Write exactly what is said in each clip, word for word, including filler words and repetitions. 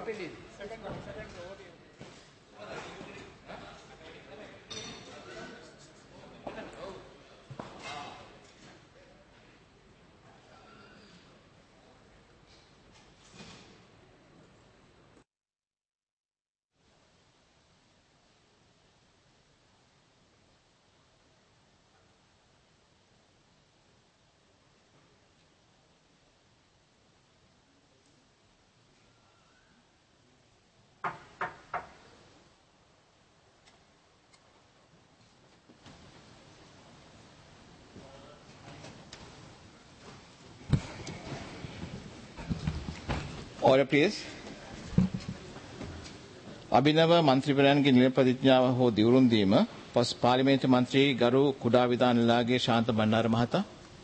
Order please. අභිනව මන්ත්‍රීවරයන්ගේ නිල ප්‍රතිඥාව හෝ දිවුරුම් දීම පස් පාර්ලිමේන්තු මන්ත්‍රී ගරු කුඩා විධානලාගේ ශාන්ත බණ්ඩාර මහතා.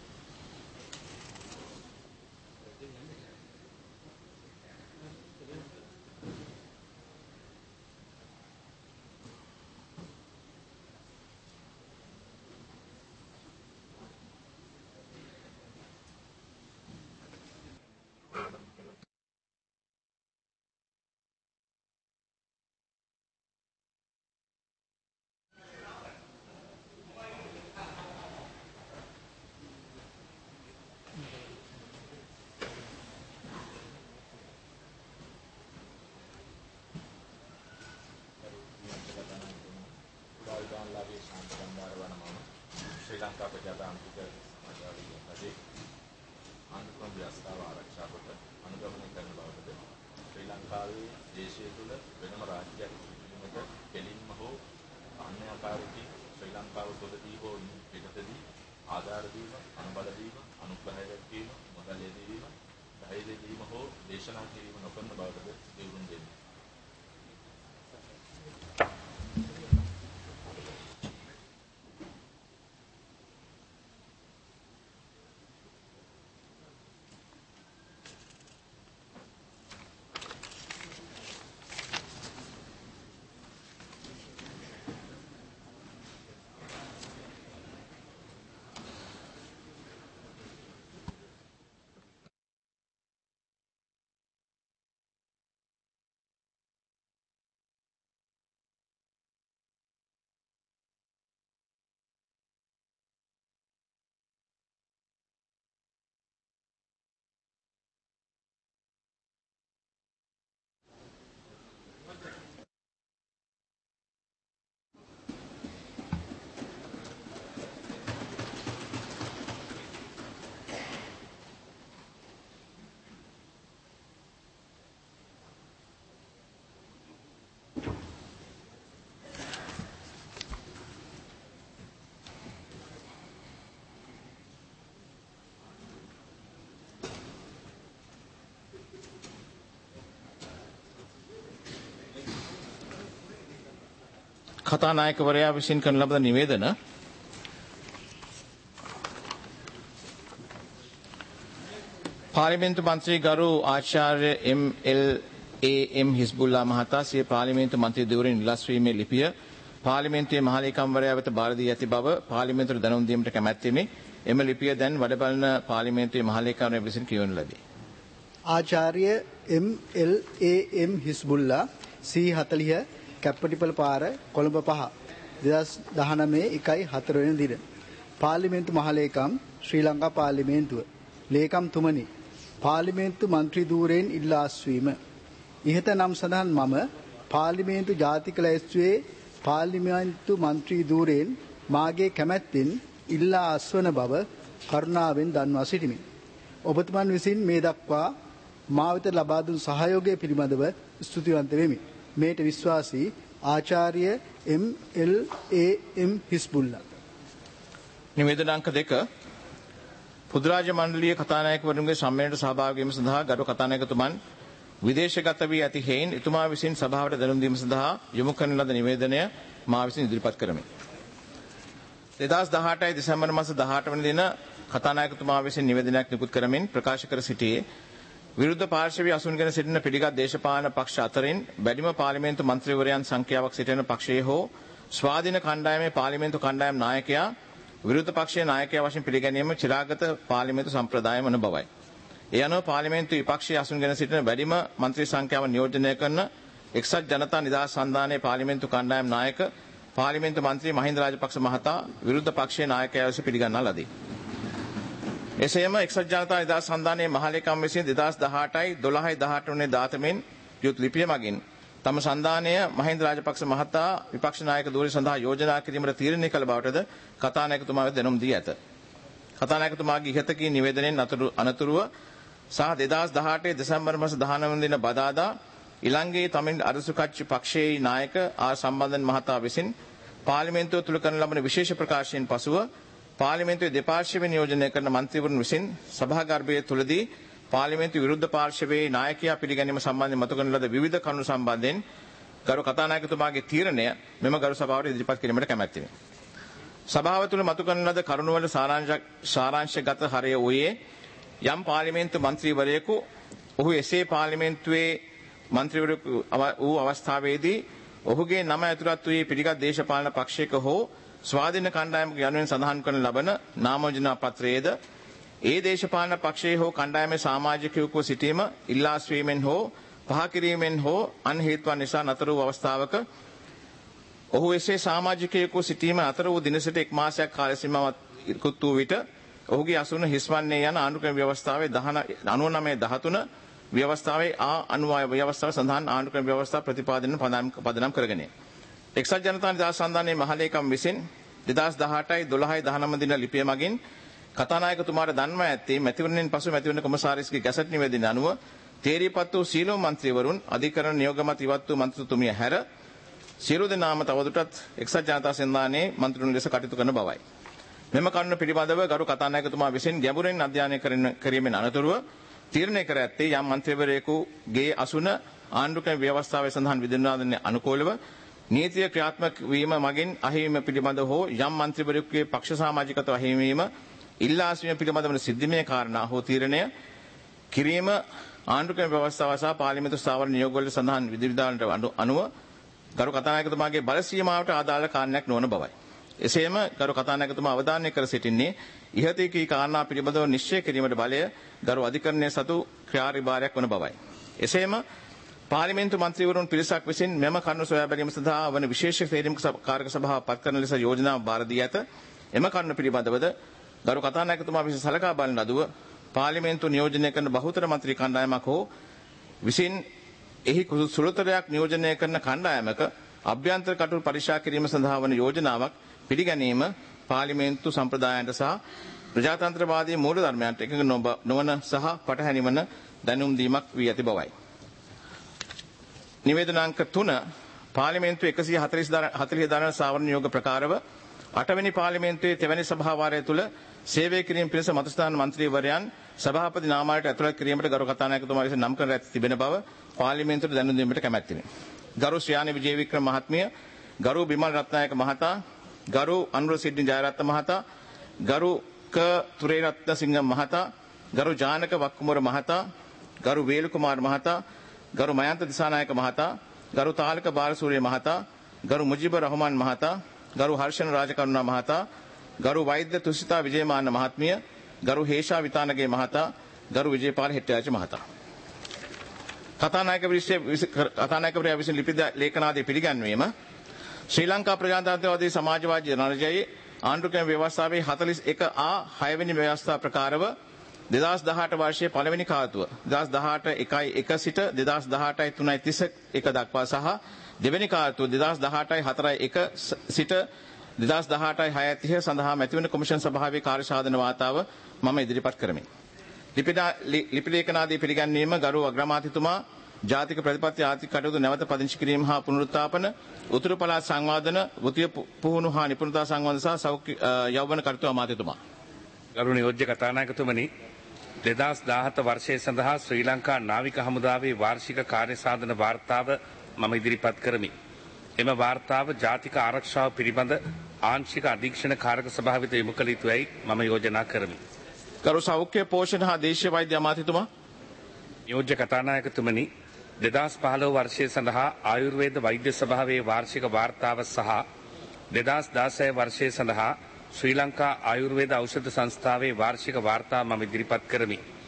ශ්‍රී ලංකා ප්‍රජාතාන්ත්‍රික සමාජවාදී රජයේ ආණ්ඩුක්‍රම ව්‍යවස්ථාව ආරක්ෂා කොට අනුගමනය කරන බවද ශ්‍රී ලංකාවේ දේශය තුළ වෙනම රාජ්‍යයක් සිටිනක කෙලින්ම හෝ අන්‍ය ආකාරයකින් ශ්‍රී ලංකාව තුළදී හෝ පිටතදී ආධාර දීම, අනුබල දීම, අනුග්‍රහය දැක්වීම, මුදල් යෙදවීම, ධෛර්ය දීම හෝ දේශනා කිරීම නොකරන බවද දිවුරුම් දෙන්නේ. කතානායකවරයා විසින් කරන ලබන නිවේදන පාර්ලිමේන්තු මන්ත්‍රී ගරු ආචාර්ය එම් එල් ඒ එම් හිස්බුල්ලා මහතා සිය පාර්ලිමේන්තු මන්ත්‍රී ධූරයෙන් ඉල්ලා ස්වීමේ ලිපිය පාර්ලිමේන්තුවේ මහලේකම්වරයා වෙත බාර දී ඇති බව පාර්ලිමේන්තුවට දැනුම් දීමට කැමැත්තෙමි. එම ලිපිය දැන් වැඩ බලන පාර්ලිමේන්තුවේ මහලේකම්වරයා විසින් කියවනු ලැබේ. ආචාර්ය එම් එල් ඒ එම් හිස්බුල්ලා සී හතළිහ කැප්පටිපල පාර කොළඹ පහ දෙදහස් දහනවය එකයි හතර වෙනි දින. පාර්ලිමේන්තු මහලේකම් ශ්‍රී ලංකා පාර්ලිමේන්තුව ලේකම් තුමනි පාර්ලිමේන්තු මන්ත්‍රී ධූරයෙන් ඉල්ලා අස්වීම. ඉහත නම් සඳහන් මම පාර්ලිමේන්තු ජාතික ලැයිස්තුවේ පාර්ලිමේන්තු මන්ත්‍රී ධූරයෙන් මාගේ කැමැත්තෙන් ඉල්ලා අස්වන බව කරුණාවෙන් දන්වා සිටිමි. ඔබතුමන් විසින් මේ දක්වා මා වෙත ලබා දුන් සහයෝගය පිළිබඳව ස්තුතිවන්ත වෙමි. මේට විශ්වාසී ආචාර්ය එම් එල් ඒ එම් හිස්බුල්ලා. නිවේදන අංක දෙක පුදුරාජ මණ්ඩලීය කතානායකවරුන්ගේ සම්මේලනයට සහභාගී වීම සඳහා ගරු කතානායකතුමන් විදේශගත වී ඇති හේයින් එතුමා විසින් සභාවට දැනුම් දීම සඳහා යොමු කරන ලද නිවේදනය මා විසින් ඉදිරිපත් කරමි. දෙදහස් දහඅටයි දෙසැම්බර් මාස දහඅට වන දින කතානායකතුමා විසින් නිවේදනයක් නිකුත් කරමින් ප්‍රකාශ කර සිටියේ විරුද්ධ පාර්ශවයේ අසුන්ගෙන සිටින පිළිගත් දේශපාලන පක්ෂ අතරින් වැඩිම පාර්ලිමේන්තු මන්ත්‍රීවරයන් සංඛ්‍යාවක් සිටින පක්ෂයේ හෝ ස්වාධීන කණ්ඩායමේ පාර්ලිමේන්තු කණ්ඩායම් නායකයා විරුද්ධ පක්ෂයේ නායකයා වශයෙන් පිළිගැනීම චිරාගත පාර්ලිමේන්තු සම්ප්‍රදාය වන බවයි. ඒ අනුව පාර්ලිමේන්තු විපක්ෂයේ අසුන්ගෙන සිටින වැඩිම මන්ත්‍රී සංඛ්‍යාව නියෝජනය කරන එක්සත් ජනතා නිදහස් සන්ධානයේ පාර්ලිමේන්තු කණ්ඩායම් නායක පාර්ලිමේන්තු මන්ත්‍රී මහින්ද රාජපක්ෂ මහතා විරුද්ධ පක්ෂයේ නායකයා ලෙස පිළිගන්නා ලදී. එසේම එක්සත් ජනතා නිදහස් සන්ධානයේ මහලේකම් විසින් දෙදහස් දහඅටයි දොළහයි දහඅට වන දාතමෙන් යුත් ලිපිය මගින් තම සන්ධානය මහින්ද රාජපක්ෂ මහතා විපක්ෂ නායක ධූරය සඳහා යෝජනා කිරීමට තීරණය කළ බවටද කතානායකතුමා වෙත දැනුම් දී ඇත. කතානායකතුමාගේ ඉහතකී නිවේදනයෙන් අනතුරුව සහ දෙදහස් දහඅටේ දෙසැම්බර් මාස දහනව වෙනි දින බදාදා ඉලංගයේ තමිල් අරසුකච්චි පක්ෂයේ නායක ආර් සම්බන්ධන් මහතා විසින් පාර්ලිමේන්තුව තුල කරන ලබන විශේෂ ප්‍රකාශයෙන් පසුව පාර්ලිමේන්තුවේ දෙපාර්ශ්වයෙන් නියෝජනය කරන මන්ත්‍රීවරුන් විසින් සභාගර්භයේ තුලදී පාර්ලිමේන්තු විරුද්ධ පාර්ශවයේ නායකයා පිළිගැනීම සම්බන්ධයෙන් මතු කරන ලද විවිධ කරුණු සම්බන්ධයෙන් ගරු කතානායකතුමාගේ තීරණය මෙම ගරු සභාවට ඉදිරිපත් කිරීමට කැමැත්තෙමි. සභාව තුළ මතු කරන ලද කරුණවල සාරාංශගත හරය වූයේ යම් පාර්ලිමේන්තු මන්ත්‍රීවරයෙකු ඔහු එසේ පාර්ලිමේන්තුවේ මන්ත්‍රීවරයෙකු වූ අවස්ථාවේදී ඔහුගේ නම ඇතුළත් වූයේ පිළිගත් දේශපාලන පක්ෂයක හෝ ස්වාධීන කණ්ඩායමක යනුවෙන් සඳහන් කරන ලබන නාමෝජනා පත්‍රයේද ඒ දේශපාලන පක්ෂයේ හෝ කණ්ඩායමේ සමාජිකයෙකුව සිටීම ඉල්ලාස්වීමෙන් හෝ පහ කිරීමෙන් හෝ අන් හේතුවක් නිසා නතර වූ අවස්ථාවක ඔහු එසේ සමාජිකයෙකුව සිටීම අතර වූ දිනසට එක් මාසයක් කාල සීමාවක් ඉක්ුත් වූ විට ඔහුගේ අසුන හිස්වන්නේ යන ආණ්ඩුක්‍රම ව්‍යවස්ථාවේ ninety-nine thirteen ව්‍යවස්ථාවේ ආ අනුවාය ව්‍යවස්ථාව සඳහන් ආණ්ඩුක්‍රම ව්‍යවස්ථා ප්‍රතිපාදන පදනම් කරගෙන එක්සත් ජනතා නිදහස් සන්ධානයේ මහලේකම් විසින් දෙදහස් දහඅටයි දොළහයි දහනව දින ලිපිය මගින් කතානායකතුමාට දන්වා ඇත්තේ මැතිවරණයෙන් පසු මැතිවරණ කොමසාරිස්ගේ ගැසට් නිවේදනය අනුව තේරීපත් වූ සීලෝ මන්ත්‍රීවරුන් අධිකරණ නියෝගමත් ඉවත් වූ මන්ත්‍රීතුමිය හැර සියලු දෙනාම තවදුරටත් එක්සත් ජනතා සන්ධානයේ මන්ත්‍රීවරුන් ලෙස කටයුතු කරන බවයි. මෙම කරුණ පිළිබඳව ගරු කතානායකතුමා විසින් ගැඹුරින් අධ්‍යයනය කිරීමෙන් අනතුරුව තීරණය කර ඇත්තේ යම් මන්ත්‍රීවරයෙකුගේ අසුන ආණ්ඩුක්‍රම ව්‍යවස්ථාවේ සඳහන් විධිවිධානයේ අනුකූලව නීතිය ක්‍රියාත්මක වීම මගින් අහිමි පිළිබඳ හෝ යම් මන්ත්‍රීවරයෙකුගේ පක්ෂ සමාජිකත්ව අහිමිවීම ඉල්ලාස්වීම පිළිබඳ වන සිද්ධිමය කාරණා හෝ තීරණය කිරීම ආණ්ඩුක්‍රම ව්‍යවස්ථාව සහ පාර්ලිමේන්තු ස්ථාවර නියෝගවල සඳහන් විධිවිධානට අනුව ගරු කතානායකතුමාගේ බල සීමාවට ආදාළ කාරණයක් නොවන බවයි. එසේම ගරු කතානායකතුමා අවධානය කර සිටින්නේ ඉහත කී කාරණා පිළිබඳව නිශ්චය කිරීමට බලය ගරු අධිකරණයේ සතු ක්‍රියාකාරීභාරයක් වන බවයි. එසේම පාර්ලිමේන්තු මන්ත්‍රීවරුන් පිරිසක් විසින් මෙම කරුණු සොයා බැලීම සඳහා වන විශේෂ තේරීම් කාර්ක සභාව පත් කරන ලෙස යෝජනා බාර දී ඇත. එම කරුණු පිළිබඳවද ගරු කතානායකතුමා විසින් සලකා බලන ලදුව පාර්ලිමේන්තු නියෝජනය කරන බහුතර මන්ත්‍රී කණ්ඩායමක් හෝ විසින් එහි සුළුතරයක් නියෝජනය කරන කණ්ඩායමක අභ්‍යන්තර කටයුතු පරිශා කිරීම සඳහා වන යෝජනාවක් පිළිගැනීම පාර්ලිමේන්තු සම්ප්‍රදායන්ට සහ ප්‍රජාතන්ත්‍රවාදී මූලධර්මයන්ට එකඟ නොවන සහ පටහැනි වන දැනුම් දීමක් වී ඇති බවයි. නිවේදනාංක තුන පාර්ලිමේන්තු එකසිය හතළිස් දාන සාවරණ නියෝග ප්‍රකාරව අටවෙනි පාර්ලිමේන්තුවේ තෙවැනි සභා වාරය තුල සේවය කිරීම පිණිස මතස්ථාන මන්ත්‍රීවරයන් සභාපති නාමයට ඇතුළත් කිරීමට ගරු කතානායකතුමා විසින් නම් කර ඇති තිබෙන බව පාර්ලිමේන්තුවට දැනුම් දීමට කැමැත්තෙමි. ගරු ශ්‍රියානි විජේවික්‍රම මහත්මිය, ගරු බිමල් රත්නායක මහතා, ගරු අනුර සිඩ්නි ජයරත්න මහතා, ගරු ක තුරේරත්න සිංහ මහතා, ගරු ජානක වක්කුමර මහතා, ගරු වේලු කුමාර මහතා, ගරු මයන්ත දිසානායක මහතා, ගරු තාලක බාලසූරිය මහතා, ගරු මුජිබුර් රහමාන් මහතා, ගරු හර්ෂණ රාජකරුණා මහතා, ගරු වෛද්‍ය තුසිතා විජේමාන මහත්මිය, ගරු හේෂා විතානගේ මහතා, ගරු විජේපාල හෙට්ටිආච්චි මහතා. කතානායකවරයා විසින් ලිපි ලේඛනාදී පිළිගැන්වීම ශ්‍රී ලංකා ප්‍රජාතන්ත්‍රවාදී සමාජවාදී ජනරජයේ ආණ්ඩුක්‍රම ව්‍යවස්ථාවේ හතළිස් එක ආ හය වෙනි ව්‍යවස්ථා ප්‍රකාරව දෙදහස් දහඅට වර්ෂයේ පළවෙනි කාර්තුව දෙදහස් දහඅට එකයි එක සිට දෙදහස් දහඅටයි තුනයි තිස් එක දක්වා සහ දෙවෙනි කාර්තුව දෙදහස් දහඅටයි හතරයි එක සිට දෙදහස් දහඅටයි හයයි තිහ සඳහා මැතිවරණ කොමිෂන් සභාවේ කාර්යසාධන වාතාව මම ඉදිරිපත් කරමි. ලිපි ලේඛනාදී පිළිගැන්වීම ගරු අග්‍රාමාත්‍යතුමා ජාතික ප්‍රතිපත්ති ආර්ථික කටයුතු නැවත පදිංචි කිරීම හා පුනරුත්ථාපන උතුරු පළාත් සංවාදන වෘත්තීය පුහුණු හා නිපුණතා සංවාදන සහ සෞඛ්‍ය යෞවන කටයුතු අමාත්‍යතුමා. ගරු නියෝජ්‍ය කතානායකතුමනි, දෙදහස් දාහත වර්ෂය සඳහා ශ්‍රී ලංකා නාවික හමුදාවේ වාර්ෂික කාර්යසාධන වාර්තාව මම ඉදිරිපත් කරමි. එම වාර්තාව ජාතික ආරක්ෂාව පිළිබඳ ආංශික අධීක්ෂණ කාරක සභාව වෙත යොමු කළ යුතුයි මම යෝජනා කරමි. ගරු සෞඛ්‍ය පෝෂණ හා දේශීය වෛද්‍ය අමාත්‍යතුමා. නියෝජ්‍ය කතානායකතුමනි, දෙදහස් පහළොව වර්ෂය සඳහා ආයුර්වේද වෛද්‍ය සභාවේ වාර්ෂික වාර්තාව සහ දෙදහස් දාසය වර්ෂය සඳහා ශ්‍රී ලංකා ආයුර්වේද ඖෂධ සංස්ථාවේ වාර්ෂික වාර්තා මම ඉදිරිපත් කරමි.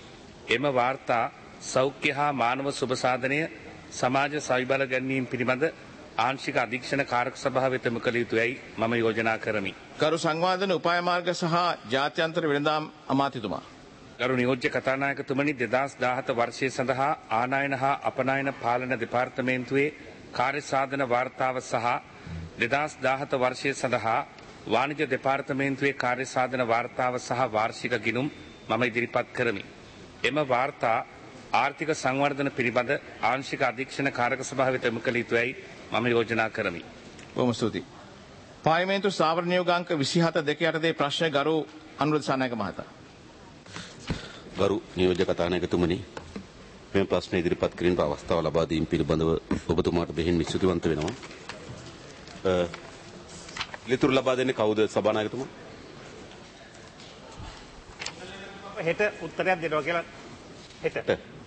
එම වාර්තා සෞඛ්‍ය හා මානව සුබ සාධනය සමාජ සවිබල ගැනීම පිළිබඳ ආංශික අධීක්ෂණ කාරක සභාව වෙත යොමු කළ යුතුයයි මම යෝජනා කරමි. ගරු සංවාදන උපාය මාර්ග සහ ජාත්‍යන්තර වෙළඳාම් අමාත්‍යතුමා. ගරු නියෝජ්‍ය කතානායකතුමනි දෙදහස් දාහත වර්ෂය සඳහා ආනයන හා අපනයන පාලන දෙපාර්තමේන්තුවේ කාර්ය සාධන වාර්තාව සහ දෙදහස් දාහත වර්ෂය සඳහා වාණිජ්‍ය දෙපාර්තමේන්තුවේ කාර්ය සාධන වාර්තාව සහ වාර්ෂික ගිණුම් මම ඉදිරිපත් කරමි. එම වාර්තා ආර්ථික සංවර්ධන පිළිබඳ ආංශික අධීක්ෂණ කාරක සභාව වෙත යොමු කළ යුතුයයි මම යෝජනා කරමි. බොහොම ස්තුතියි. පාර්ලිමේන්තු ස්ථාවර නියෝගාංක විසිහත දෙක යටතේ ප්‍රශ්න ගරු අනුරුද්ධ සානායක මහතා. ගරු නියෝජ්‍ය කතානායකතුමනි, මේ ප්‍රශ්න ඉදිරිපත් කිරීමට අවස්ථාව ලබා දීම පිළිබඳව ඔබතුමාට බෙහෙන් ස්තුතිවන්ත වෙනවා. ලිතුරු ලබා දෙන්නේ කවුද සභානායකතුමා? හෙට උත්තරයක් දෙනවා කියලා හෙට.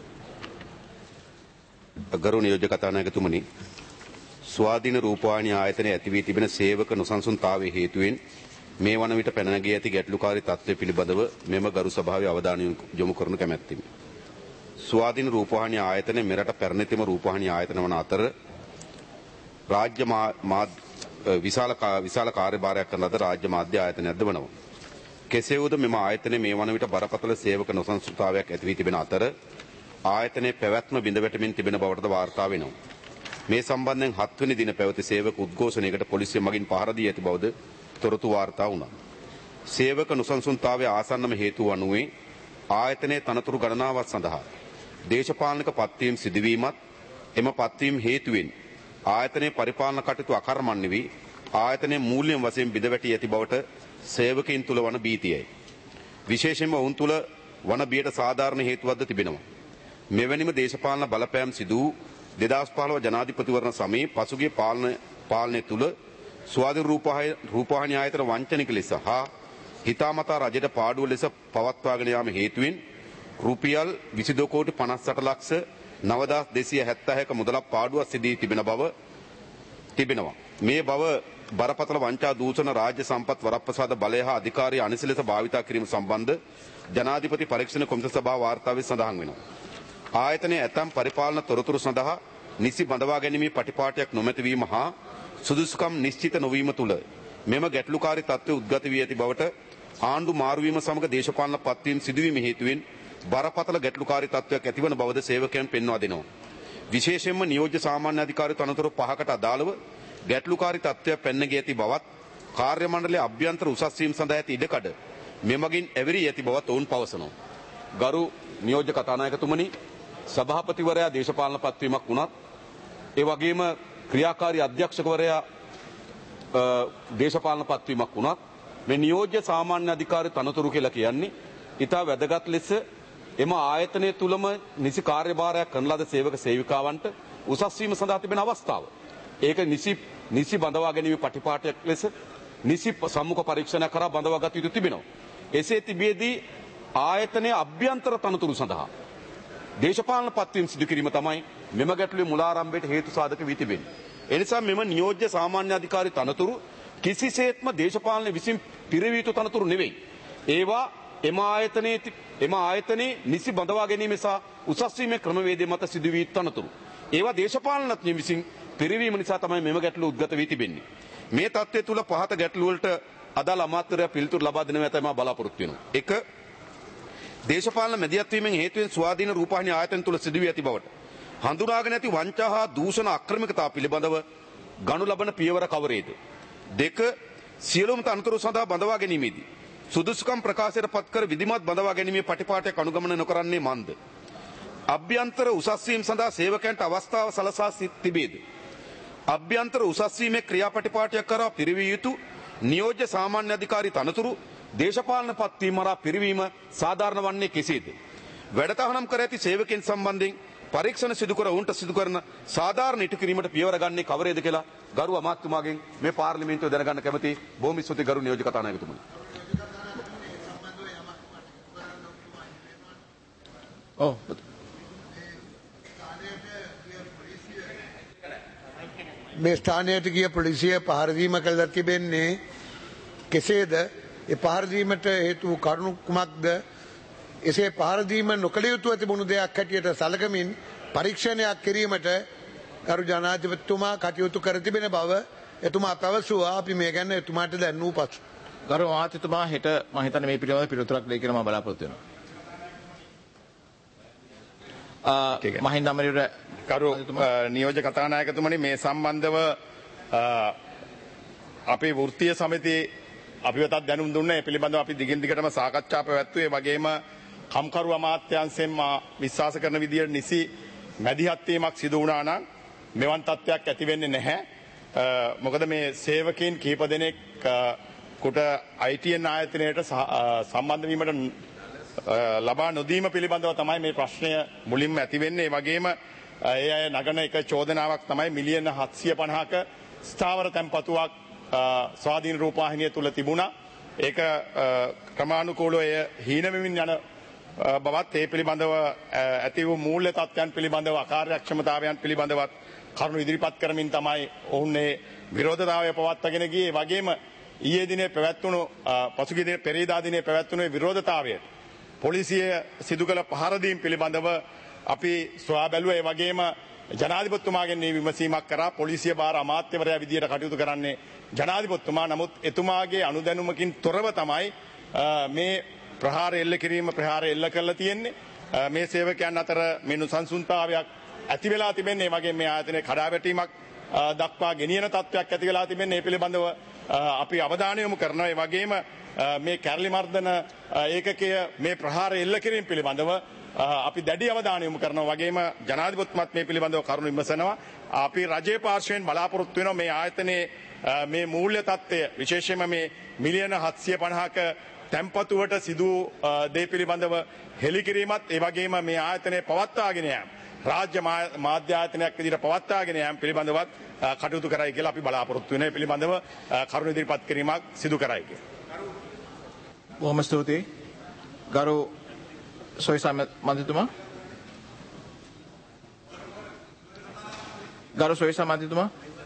ගරු නියෝජ්‍ය කතානායකතුමනි, ස්වාධීන රූපවාහිනී ආයතනයේ ඇති වී තිබෙන සේවක නොසන්සුන්තාවයේ හේතුවෙන් මේ වන විට පැන නැගී ඇති ගැටලුකාරී තත්ත්වය පිළිබඳව මෙම ගරු සභාවේ අවධානය යොමු කරනු කැමැත්තෙමි. ස්වාධීන රූපවාහිනී ආයතනය මෙරට පැරණිතම රූපවාහිනී ආයතන වන අතර රාජ්‍ය විශාල විශාල කාර්යභාරයක් කරන ලද රාජ්‍ය මාධ්‍ය ආයතනයක්ද වනවා. කෙසේ වුවද මෙම ආයතනය මේ වන විට බරපතල සේවක නොසන්සුන්තාවයක් ඇති වී තිබෙන අතර ආයතනයේ පැවැත්ම බිඳ වැටෙමින් තිබෙන බවටද වාර්තා වෙනවා. මේ සම්බන්ධයෙන් හත්වෙනි දින පැවති සේවක උද්ඝෝෂණයකට පොලිසිය මගින් පහර දී ඇති බවද තොරතුරු වාර්තා වුණා. සේවක නොසන්සුන්තාවයේ ආසන්නම හේතුව වනුයේ ආයතනයේ තනතුරු ගණනාවක් සඳහා දේශපාලනික පත්වීම් සිදුවීමත් එම පත්වීම් හේතුවෙන් ආයතනයේ පරිපාලන කටයුතු අකර්මණ්‍ය වී ආයතනයේ මූල්‍යම වශයෙන් බිඳ වැටි ඇති බවට සේවකයින් තුල වන බීතියයි. විශේෂයෙන්ම ඔවුන් තුල වන බියට සාධාරණ හේතුවක්ද තිබෙනවා. මෙවැනිම දේශපාලන බලපෑම් සිදු වූ දෙදහස් පහළොව ජනාධිපතිවරණ සමයේ පසුගිය පාලන පාලනය තුල ස්වාධීන රූපවාහිනී ආයතන වංචනික ලෙස හා හිතාමතා රජයට පාඩුව ලෙස පවත්වාගෙන යාම හේතුවෙන් රුපියල් විසිදො කෝටි පනස් අට ලක්ෂ නව දහස් දෙසිය හැත්තෑහක මුදලක් පාඩුවක් සිදී තිබෙන බව තිබෙනවා. මේ බව බරපතල වංචා දූෂණ රාජ්‍ය සම්පත් වරප්‍රසාද බලය හා අධිකාරිය අනිසි ලෙස භාවිතා කිරීම සම්බන්ධ ජනාධිපති පරීක්ෂණ කොමිසම සභාව වාර්තාවේ සඳහන් වෙනවා. ආයතනයේ ඇතම් පරිපාලන තොරතුරු සඳහා නිසි බඳවා ගැනීමේ පටිපාටියක් නොමැති වීම හා සුදුසුකම් නිශ්චිත නොවීම තුළ මෙම ගැටලුකාරී තත්ත්වය උද්ගත වී ඇති බවට ආණ්ඩු මාරුවීම සමග දේශපාලන පත්වීම් සිදුවීම හේතුවෙන් බරපතල ගැටලුකාරී තත්ත්වයක් ඇතිවන බවද සේවකයන් පෙන්වා දෙනවා. විශේෂයෙන්ම නියෝජ්‍ය සාමාන්‍ය අධිකාරී තනතුරු පහකට අදාළව ගැටලුකාරී තත්ත්වයක් පැන ගිය ඇති බවත් කාර්ය මණ්ඩලයේ අභ්‍යන්තර උසස් වීම සඳහා ඇති ඉඩකඩ මෙමගින් ඇවිරී ඇති බවත් ඔවුන් පවසනවා. ගරු නියෝජ්‍ය කතානායකතුමනි, සභාපතිවරයා දේශපාලන පත්වීමක් වුණත් ඒ වගේම ක්‍රියාකාරී අධ්‍යක්ෂකවරයා දේශපාලන පත්වීමක් වුණත් මේ නියෝජ්‍ය සාමාන්‍ය අධිකාරී තනතුරු කියලා කියන්නේ ඉතා වැදගත් ලෙස එම ආයතනය තුලම නිසි කාර්යභාරයක් කරන ලද සේවක සේවිකාවන්ට උසස් වීම සඳහා තිබෙන අවස්ථාව. ඒක නිසි නිසි බඳවා ගැනීම පටිපාටයක් ලෙස නිසි සම්මුඛ පරීක්ෂණයක් කරා බඳවා ගත යුතු තිබෙනවා. එසේ තිබියදී ආයතනයේ අභ්‍යන්තර තනතුරු සඳහා දේශපාලන පත්වීම් සිදු කිරීම තමයි මෙම ගැටලුවේ මුලාරම්භයට හේතු සාධක වී තිබෙන්නේ. එනිසා මෙම නියෝජ්‍ය සාමාන්‍ය අධිකාරී තනතුරු කිසිසේත්ම දේශපාලන විසින් පිරවිය යුතු තනතුරු නෙවෙයි. ඒවා එම ආයතනයේ එම ආයතනයේ නිසි බඳවා ගැනීම සහ උසස් වීමේ ක්‍රමවේදය මත සිදු වී තනතුරු. ඒවා දේශපාලනඥයින් විසින් පිරවීම නිසා තමයි මෙම ගැටලුව උද්ගත වී තිබෙන්නේ. මේ තත්ත්වය තුල පහත ගැටලු වලට අදාළ අමාත්‍යවරයා පිළිතුරු ලබා දෙනවා තමයි මම බලාපොරොත්තු වෙනවා. එක දේශපාලන මැදිහත් වීමෙන් හේතුවෙන් ස්වාධීන රූපවාහිනී ආයතන තුල සිදු වී ඇති බවට හඳුනාගෙන ඇති වංචා හා දූෂණ අක්‍රමිකතා පිළිබඳව ගනු ලබන පියවර කවරේද? දෙක සියලුම තනතුරු සඳහා බඳවා ගැනීමේදී සුදුසුකම් ප්‍රකාශයට පත් කර විධිමත් බඳවා ගැනීමේ පටිපාටයක් අනුගමනය නොකරන්නේ මන්ද? අභ්‍යන්තර උසස් වීම සඳහා සේවකයන්ට අවස්ථාව සලසා තිබේද? අභ්‍යන්තර උසස් වීමේ ක්‍රියාපටිපාටියක් කරා පිරිවිය යුතු නියෝජ්‍ය සාමාන්‍ය අධිකාරී තනතුරු දේශපාලන පත්වීම හරහා පිරිවීම සාධාරණ වන්නේ කෙසේද? වැඩතහනම් කර ඇති සේවකයන් සම්බන්ධයෙන් පරීක්ෂණ සිදු කර ඔවුන්ට සිදු කරන සාධාරණ ඉටු කිරීමට පියවර ගන්නේ කවරේද කියලා ගරු අමාත්‍යතුමාගෙන් මේ පාර්ලිමේන්තුව දැනගන්න කැමති. බොහොම ස්තුතියි ගරු නියෝජ්‍ය කතානායකතුමනි. ඔව්. මේ ස්ථානයට ගිය පොලිසිය පහර දීම කළා තිබෙන්නේ කෙසේද? ඒ පහර දීමට හේතු කරුණු කුමක්ද? එසේ පහරදීම නොකළ යුතුව තිබුණු දෙයක් හැටියට සලකමින් පරීක්ෂණයක් කිරීමට ගරු ජනාධිපතිතුමා කටයුතු කර තිබෙන බව එතුමා පැවසුවා. අපි මේ ගැන එතුමාට දැන්වූ පසු ගරු මහත්මයා හෙට මම හිතන්නේ මේ පිළිබඳව පිළිතුරක් දෙයි කියලා මම බලාපොරොත්තු වෙනවා. මහින්ද අමරවීර කරු නියෝජ්‍ය කතානායකතුමනි මේ සම්බන්ධව අපේ වෘත්තීය සමිතියේ අපි වෙතත් දැනුම් දුන්නේ ඒ පිළිබඳව අපි දිගින් දිගටම සාකච්ඡා පැවැත්වුවේ. ඒ වගේම කම්කරු අමාත්‍යාංශයෙන් මා විශ්වාස කරන විදියට නිසි මැදිහත් වීමක් සිදු වුණා නම් මෙවන් තත්ත්වයක් ඇති වෙන්නේ නැහැ. මොකද මේ සේවකයන් කීප දෙනෙක් කුට I T N ආයතනයට සම්බන්ධ වීමට ලබා නොදීම පිළිබඳව තමයි මේ ප්‍රශ්නය මුලින්ම ඇති වෙන්නේ. ඒ වගේම ඒ අය නගන එක චෝදනාවක් තමයි මිලියන හත්සිය පනහක ස්ථාවර තැන්පතුවක් ස්වාධීන රූපවාහිනිය තුල තිබුණා. ඒක ක්‍රමානුකූලව එය හීන වෙමින් යන බවත් ඒ පිළිබඳව ඇති වූ මූල්‍ය තත්ත්වයන් පිළිබඳව අකාර්යක්ෂමතාවයන් පිළිබඳවත් කරුණු ඉදිරිපත් කරමින් තමයි ඔවුන් මේ විරෝධතාවය පවත්වාගෙන ගියේ. ඒ වගේම ඊයේ දිනේ පැවැත්වුණු පසුගිය දිනේ පෙරේදා දිනේ පැවැත්වුණු විරෝධතාවයට පොලිසිය සිදු කළ පහර දීම් පිළිබඳව අපි සොයා බැලුවා. ඒ වගේම ජනාධිපතිතුමාගෙන් මේ විමසීමක් කරා. පොලිසිය බාර අමාත්‍යවරයා විදියට කටයුතු කරන්නේ ජනාධිපතිතුමා. නමුත් එතුමාගේ අනුදැනුමකින් තොරව තමයි මේ ප්‍රහාර එල්ල කිරීම ප්‍රහාර එල්ල කරලා තියෙන්නේ. මේ සේවකයන් අතර මේ නුසන්සුන්තාවයක් ඇති වෙලා තිබෙන්නේ. ඒ වගේම මේ ආයතනයේ කඩාවැටීමක් දක්වා ගෙනියන තත්ත්වයක් ඇති වෙලා තිබෙන්නේ. මේ පිළිබඳව අපි අවධානය යොමු කරනවා. ඒ වගේම මේ කැරලි මර්දන ඒකකය මේ ප්‍රහාර එල්ල කිරීම පිළිබඳව අපි දැඩි අවධානය යොමු කරනවා. වගේම ජනාධිපතිතුමත් මේ පිළිබඳව කරුණු විමසනවා. අපි රජයේ පාර්ශ්වයෙන් බලාපොරොත්තු වෙනවා මේ ආයතනයේ මේ මූල්‍ය තත්ත්වය විශේෂයෙන්ම මේ මිලියන හත්සිය පනහක තැන්පතුවට සිදු දේ පිළිබඳව හෙළි කිරීමත් ඒ වගේම මේ ආයතනයේ පවත්වාගෙන යාම රාජ්‍ය මාධ්‍ය ආයතනයක් විදිහට පවත්වාගෙන යාම පිළිබඳවත් කටයුතු කරයි කියලා අපි බලාපොරොත්තු වෙනවා. ඒ පිළිබඳව කරුණු ඉදිරිපත් කිරීමක් සිදු කරයි කියලා. බොහොම ස්තුතියි. ගරු සොයිසා මන්ත්‍රීතුමා. ගරු සොයිසා මන්ත්‍රීතුමා.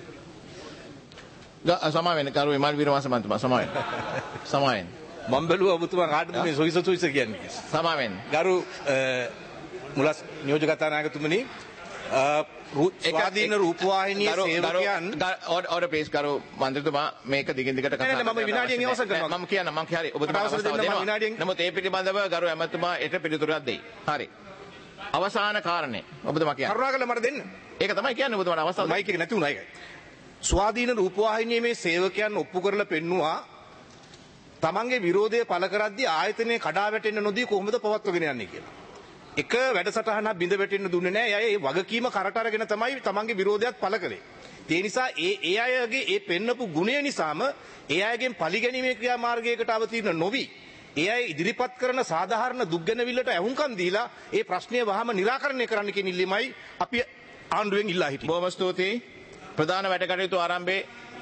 සමා වෙන්න ගරු විමල් වීරවංශ මන්ත්‍රීතුමා සමා වෙන්න. සමා වෙන්න. මම බැලුවා ඔබතුමා කාටද මේ සොයිස සොයිස කියන්නේ කියලා. සමා වෙන්න. ගරු මුලස් නියෝජ්‍ය කතානායකතුමනි ස්වාධීන රූපවාහිනියේ සේවකයන් ඕඩර් ප්ලීස් ගරු මන්ත්‍රීතුමා මේක දිගින් දිගට කතා කරන්න. මම විනාඩියෙන් ඉවසන් කරනවා. මම කියන්න මම හරි ඔබතුමා අවසර දෙන්න. නමුත් ඒ පිළිබඳව ගරු ඇමතුමා ඊට පිළිතුරක් දෙයි. හරි. අවසාන කාරණේ ඔබතුමා කියන්න. කරුණාකරලා මට දෙන්න. ඒක තමයි කියන්නේ ඔබතුමාට අවසාන මයික් එක නැති වුණා ඒකයි. ස්වාධීන රූපවාහිනියේ මේ සේවකයන් ඔප්පු කරලා පෙන්නවා තමන්ගේ විරෝධය පළ කරද්දී ආයතනයේ කඩා වැටෙන්න නොදී කොහොමද පවත්වගෙන යන්නේ කියලා. එක වැඩසටහනක් බිඳ වැටෙන්න දුන්නේ නැහැ. අය ඒ වගකීම කරට අරගෙන තමයි තමන්ගේ විරෝධයත් පළ කළේ. ඒ නිසා ඒ ඒ අයගේ ඒ පෙන්නපු ගුණය නිසාම ඒ අයගෙන් පරිගැනීමේ ක්‍රියාමාර්ගයකට අවතීර්ණ නොවි ඒ අය ඉදිරිපත් කරන සාධාරණ දුක්ගැනවිල්ලට ඇහුම්කන් දීලා ඒ ප්‍රශ්නය වහම निराකරණය කරන්න කියන ඉල්ලීමයි අපි ආණ්ඩුවෙන් ඉල්ලා හිටියේ. බොහොම ස්තුතියි. ප්‍රධාන වැඩ කටයුතු ආරම්භයේ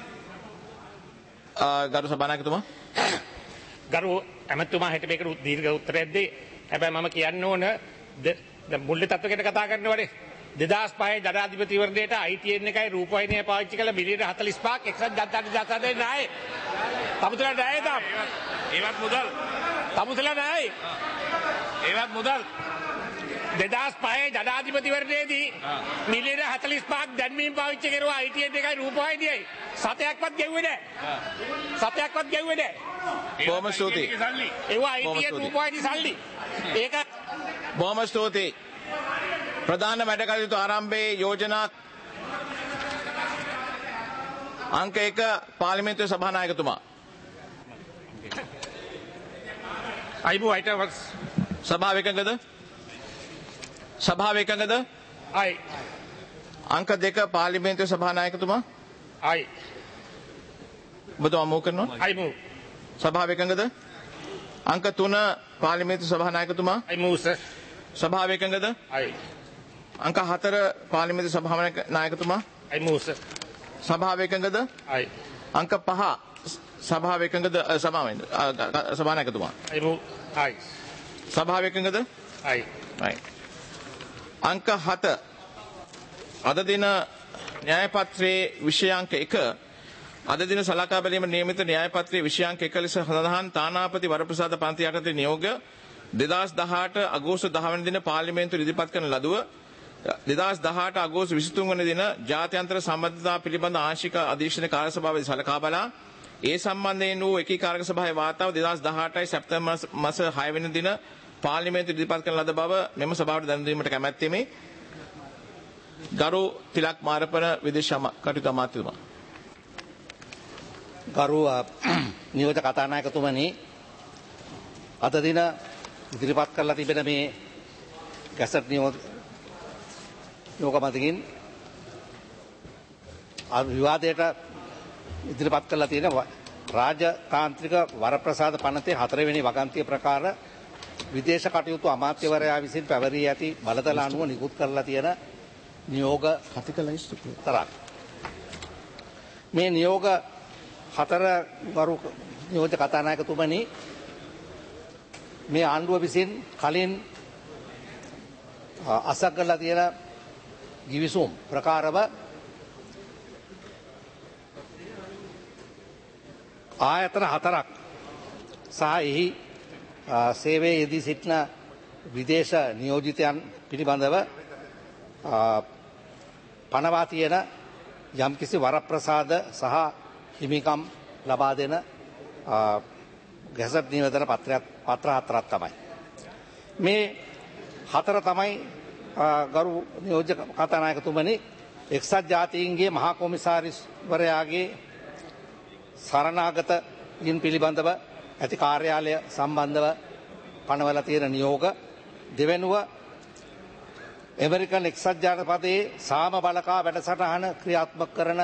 ගරු සභානායකතුමා ගරු ඇමතුමා හිට මේකට දීර්ඝ උත්තරයක් දෙයි. හැබැයි මම කියන්න ඕන මුල්‍ය තත්ත්වයකට කතා කරනවානේ දෙදාස් පහේ ජනාධිපතිවරණයට I T N එකයි රූපවාහිනිය පාවිච්චි කළ මිලියන හතළිස් පහක් එක්සත් ජනතා ජාතික නාය. තමුසලා නාය තාම. ඒවත් මුදල්. තමුසලා නාය. ඒවත් මුදල්. දෙදාස් පහේ ජනාධිපතිවරණයේදී මිලියන හතළිස් පහක් දැන්වීම පාවිච්චි කරුවා I T N එකයි රූපවාහිනියයි. සතයක්වත් ගෙව්වේ නැහැ. සතයක්වත් ගෙව්වේ නැහැ. බොහොම ස්තුතියි. ඒවා I T N රූපවාහිනිය සල්ලි. ඒක බොහොම ස්තුතියි. ප්‍රධාන වැඩ කටයුතු ආරම්භයේ යෝජනා අංක එක පාර්ලිමේන්තු සභානායකතුමා. අයිබු අයිටවර්ස් සභාව එකඟද? සභාව එකඟද? අයි. අංක දෙක පාර්ලිමේන්තු සභානායකතුමා. අයි. ඔබතුමා මූ කරනවා? අයිමු. සභාව එකඟද? අංක තුන පාර්ලිමේන්තු සභානායකතුමා. අයිමු සර්. සභාව එකඟද? අයි. අංක හතර පාර්ලිමේන්තු සභානායකතුමා. අයිමු සර්. සභාව එකඟද? අයි. අංක පහ සභාව එකඟද? සභාවෙන් සභානායකතුමා. අයිමු. අයි. සභාව එකඟද? අයි. අයි. අංක හත අද දින න්‍යාය පත්‍රයේ විෂයාංක එක අද දින සලකා බැලීම නියමිත න්‍යාය පත්‍රයේ විෂයාංක එක ලෙස සඳහන් තානාපති වරප්‍රසාද පන්ති යටතේ නියෝග දෙදහස් දහඅට අගෝස්තු දහ වෙනි දින පාර්ලිමේන්තුවේ ඉදිරිපත් කරන ලදුව දෙදහස් දහඅට අගෝස්තු විසිතුන් වෙනි දින ජාත්‍යන්තර සම්බන්ධතා පිළිබඳ ආංශික අධීක්ෂණ කාර්යසභාවේ සලකා බලා ඒ සම්බන්ධයෙන් වූ ඒකීකාරක සභාවේ වාර්තාව දෙදහස් දහඅටයි සැප්තැම්බර් මාස හය වෙනි දින පාර්ලිමේන්තුවේ ඉදිරිපත් කරන ලද බව මෙම සභාවට දැනුම් දීමට කැමැත්තෙමි. ගරු තිලක් මාරපන විදේශ කටයුතු අමාත්‍යතුමා. ගරු නියෝජ්‍ය කතානායකතුමනි, අද දින ඉදිරිපත් කරලා තිබෙන මේ ගැසට් නියෝජ නියෝග මතකින් විවාදයට ඉදිරිපත් කරලා තියෙන රාජතාන්ත්‍රික වරප්‍රසාද පනතේ හතරවෙනි වගන්තිය ප්‍රකාර විදේශ කටයුතු අමාත්‍යවරයා විසින් පැවරී ඇති බලතල අනුව නිකුත් කරලා තියෙන නියෝග තරක්. මේ නියෝග හතර ගරු නියෝජ්‍ය කතානායකතුමනි, මේ ආණ්ඩුව විසින් කලින් අසක් කරලා තියෙන ගිවිසුම් ප්‍රකාරව ආයතන හතරක් සහ එහි සේවයේ යෙදී සිටින විදේශ නියෝජිතයන් පිළිබඳව පනවා තියෙන යම්කිසි වරප්‍රසාද සහ හිමිකම් ලබා දෙන ගැසට් නිවේදන පත්‍රයක් පත්‍ර හතරක් තමයි. මේ හතර තමයි ගරු නියෝජ්‍ය කතානායකතුමනි, එක්සත් ජාතීන්ගේ මහා කොමිසාරිස්වරයාගේ සරණාගතයින් පිළිබඳව ඇති කාර්යාලය සම්බන්ධව පනවලා තියෙන නියෝග. දෙවෙනුව ඇමරිකන් එක්සත් ජනපදයේ සාම බලකා වැඩසටහන ක්‍රියාත්මක කරන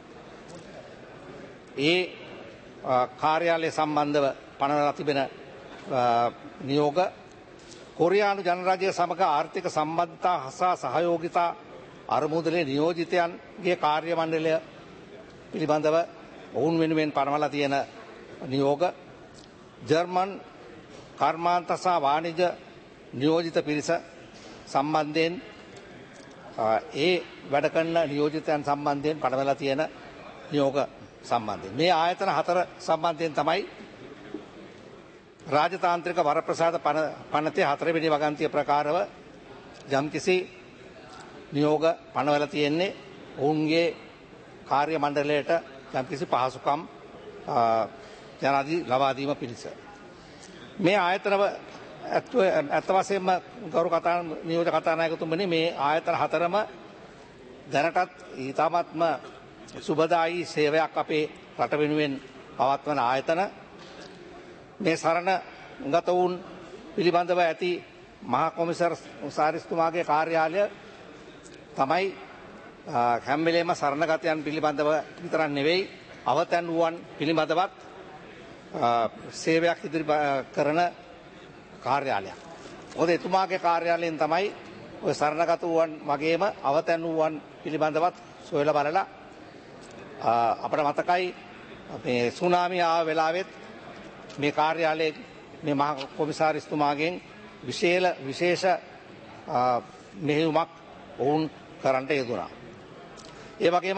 ඒ කාර්යාලය සම්බන්ධව පනවලා තිබෙන නියෝග. කොරියානු ජනරජය සමග ආර්ථික සම්බන්ධතා හස සහයෝගිතා අරමුදලේ නියෝජිතයන්ගේ කාර්ය මණ්ඩලය පිළිබඳව ඔවුන් වෙනුවෙන් පනවලා තියෙන නියෝග. ජර්මන් කර්මාන්ත සහ වාණිජ නියෝජිත පිරිස සම්බන්ධයෙන් ඒ වැඩ කරන නියෝජිතයන් සම්බන්ධයෙන් පනවලා තියෙන නියෝග සම්බන්ධයෙන් මේ ආයතන හතර සම්බන්ධයෙන් තමයි රාජතාන්ත්‍රික වරප්‍රසාද පනතේ හතරවෙනි වගන්තිය ප්‍රකාරව යම්කිසි නියෝග පනවලා තියෙන්නේ ඔවුන්ගේ කාර්ය මණ්ඩලයට යම්කිසි පහසුකම් යනාදී ලබා දීම පිණිස. මේ ආයතනව ඇත්ත වශයෙන්ම ගරු කතා නියෝජ්‍ය කතානායකතුමනි, මේ ආයතන හතරම දැනටත් ඊටාත්ම සුබදායි සේවයක් අපේ රට වෙනුවෙන් පවත්වන ආයතන. මේ සරණ ගත වුන් පිළිබඳව ඇති මහා කොමිසාරිස්තුමාගේ කාර්යාලය තමයි හැම වෙලේම සරණගතයන් පිළිබඳව විතරක් නෙවෙයි, අවතැන් වූවන් පිළිබඳවත් සේවයක් ඉදිරි කරන කාර්යාලයක්. මොකද එතුමාගේ කාර්යාලයෙන් තමයි ඔය සරණගත වූවන් වගේම අවතැන් වූවන් පිළිබඳවත් සොයලා බලලා අපට මතකයි මේ සුනාමි ආව වෙලාවෙත් මේ කාර්යාලයේ මේ මහා කොමිසාරිස්තුමාගෙන් විශේෂ විශේෂ මෙහෙයුමක් වුන් කරන්නට යෙදුණා. ඒ වගේම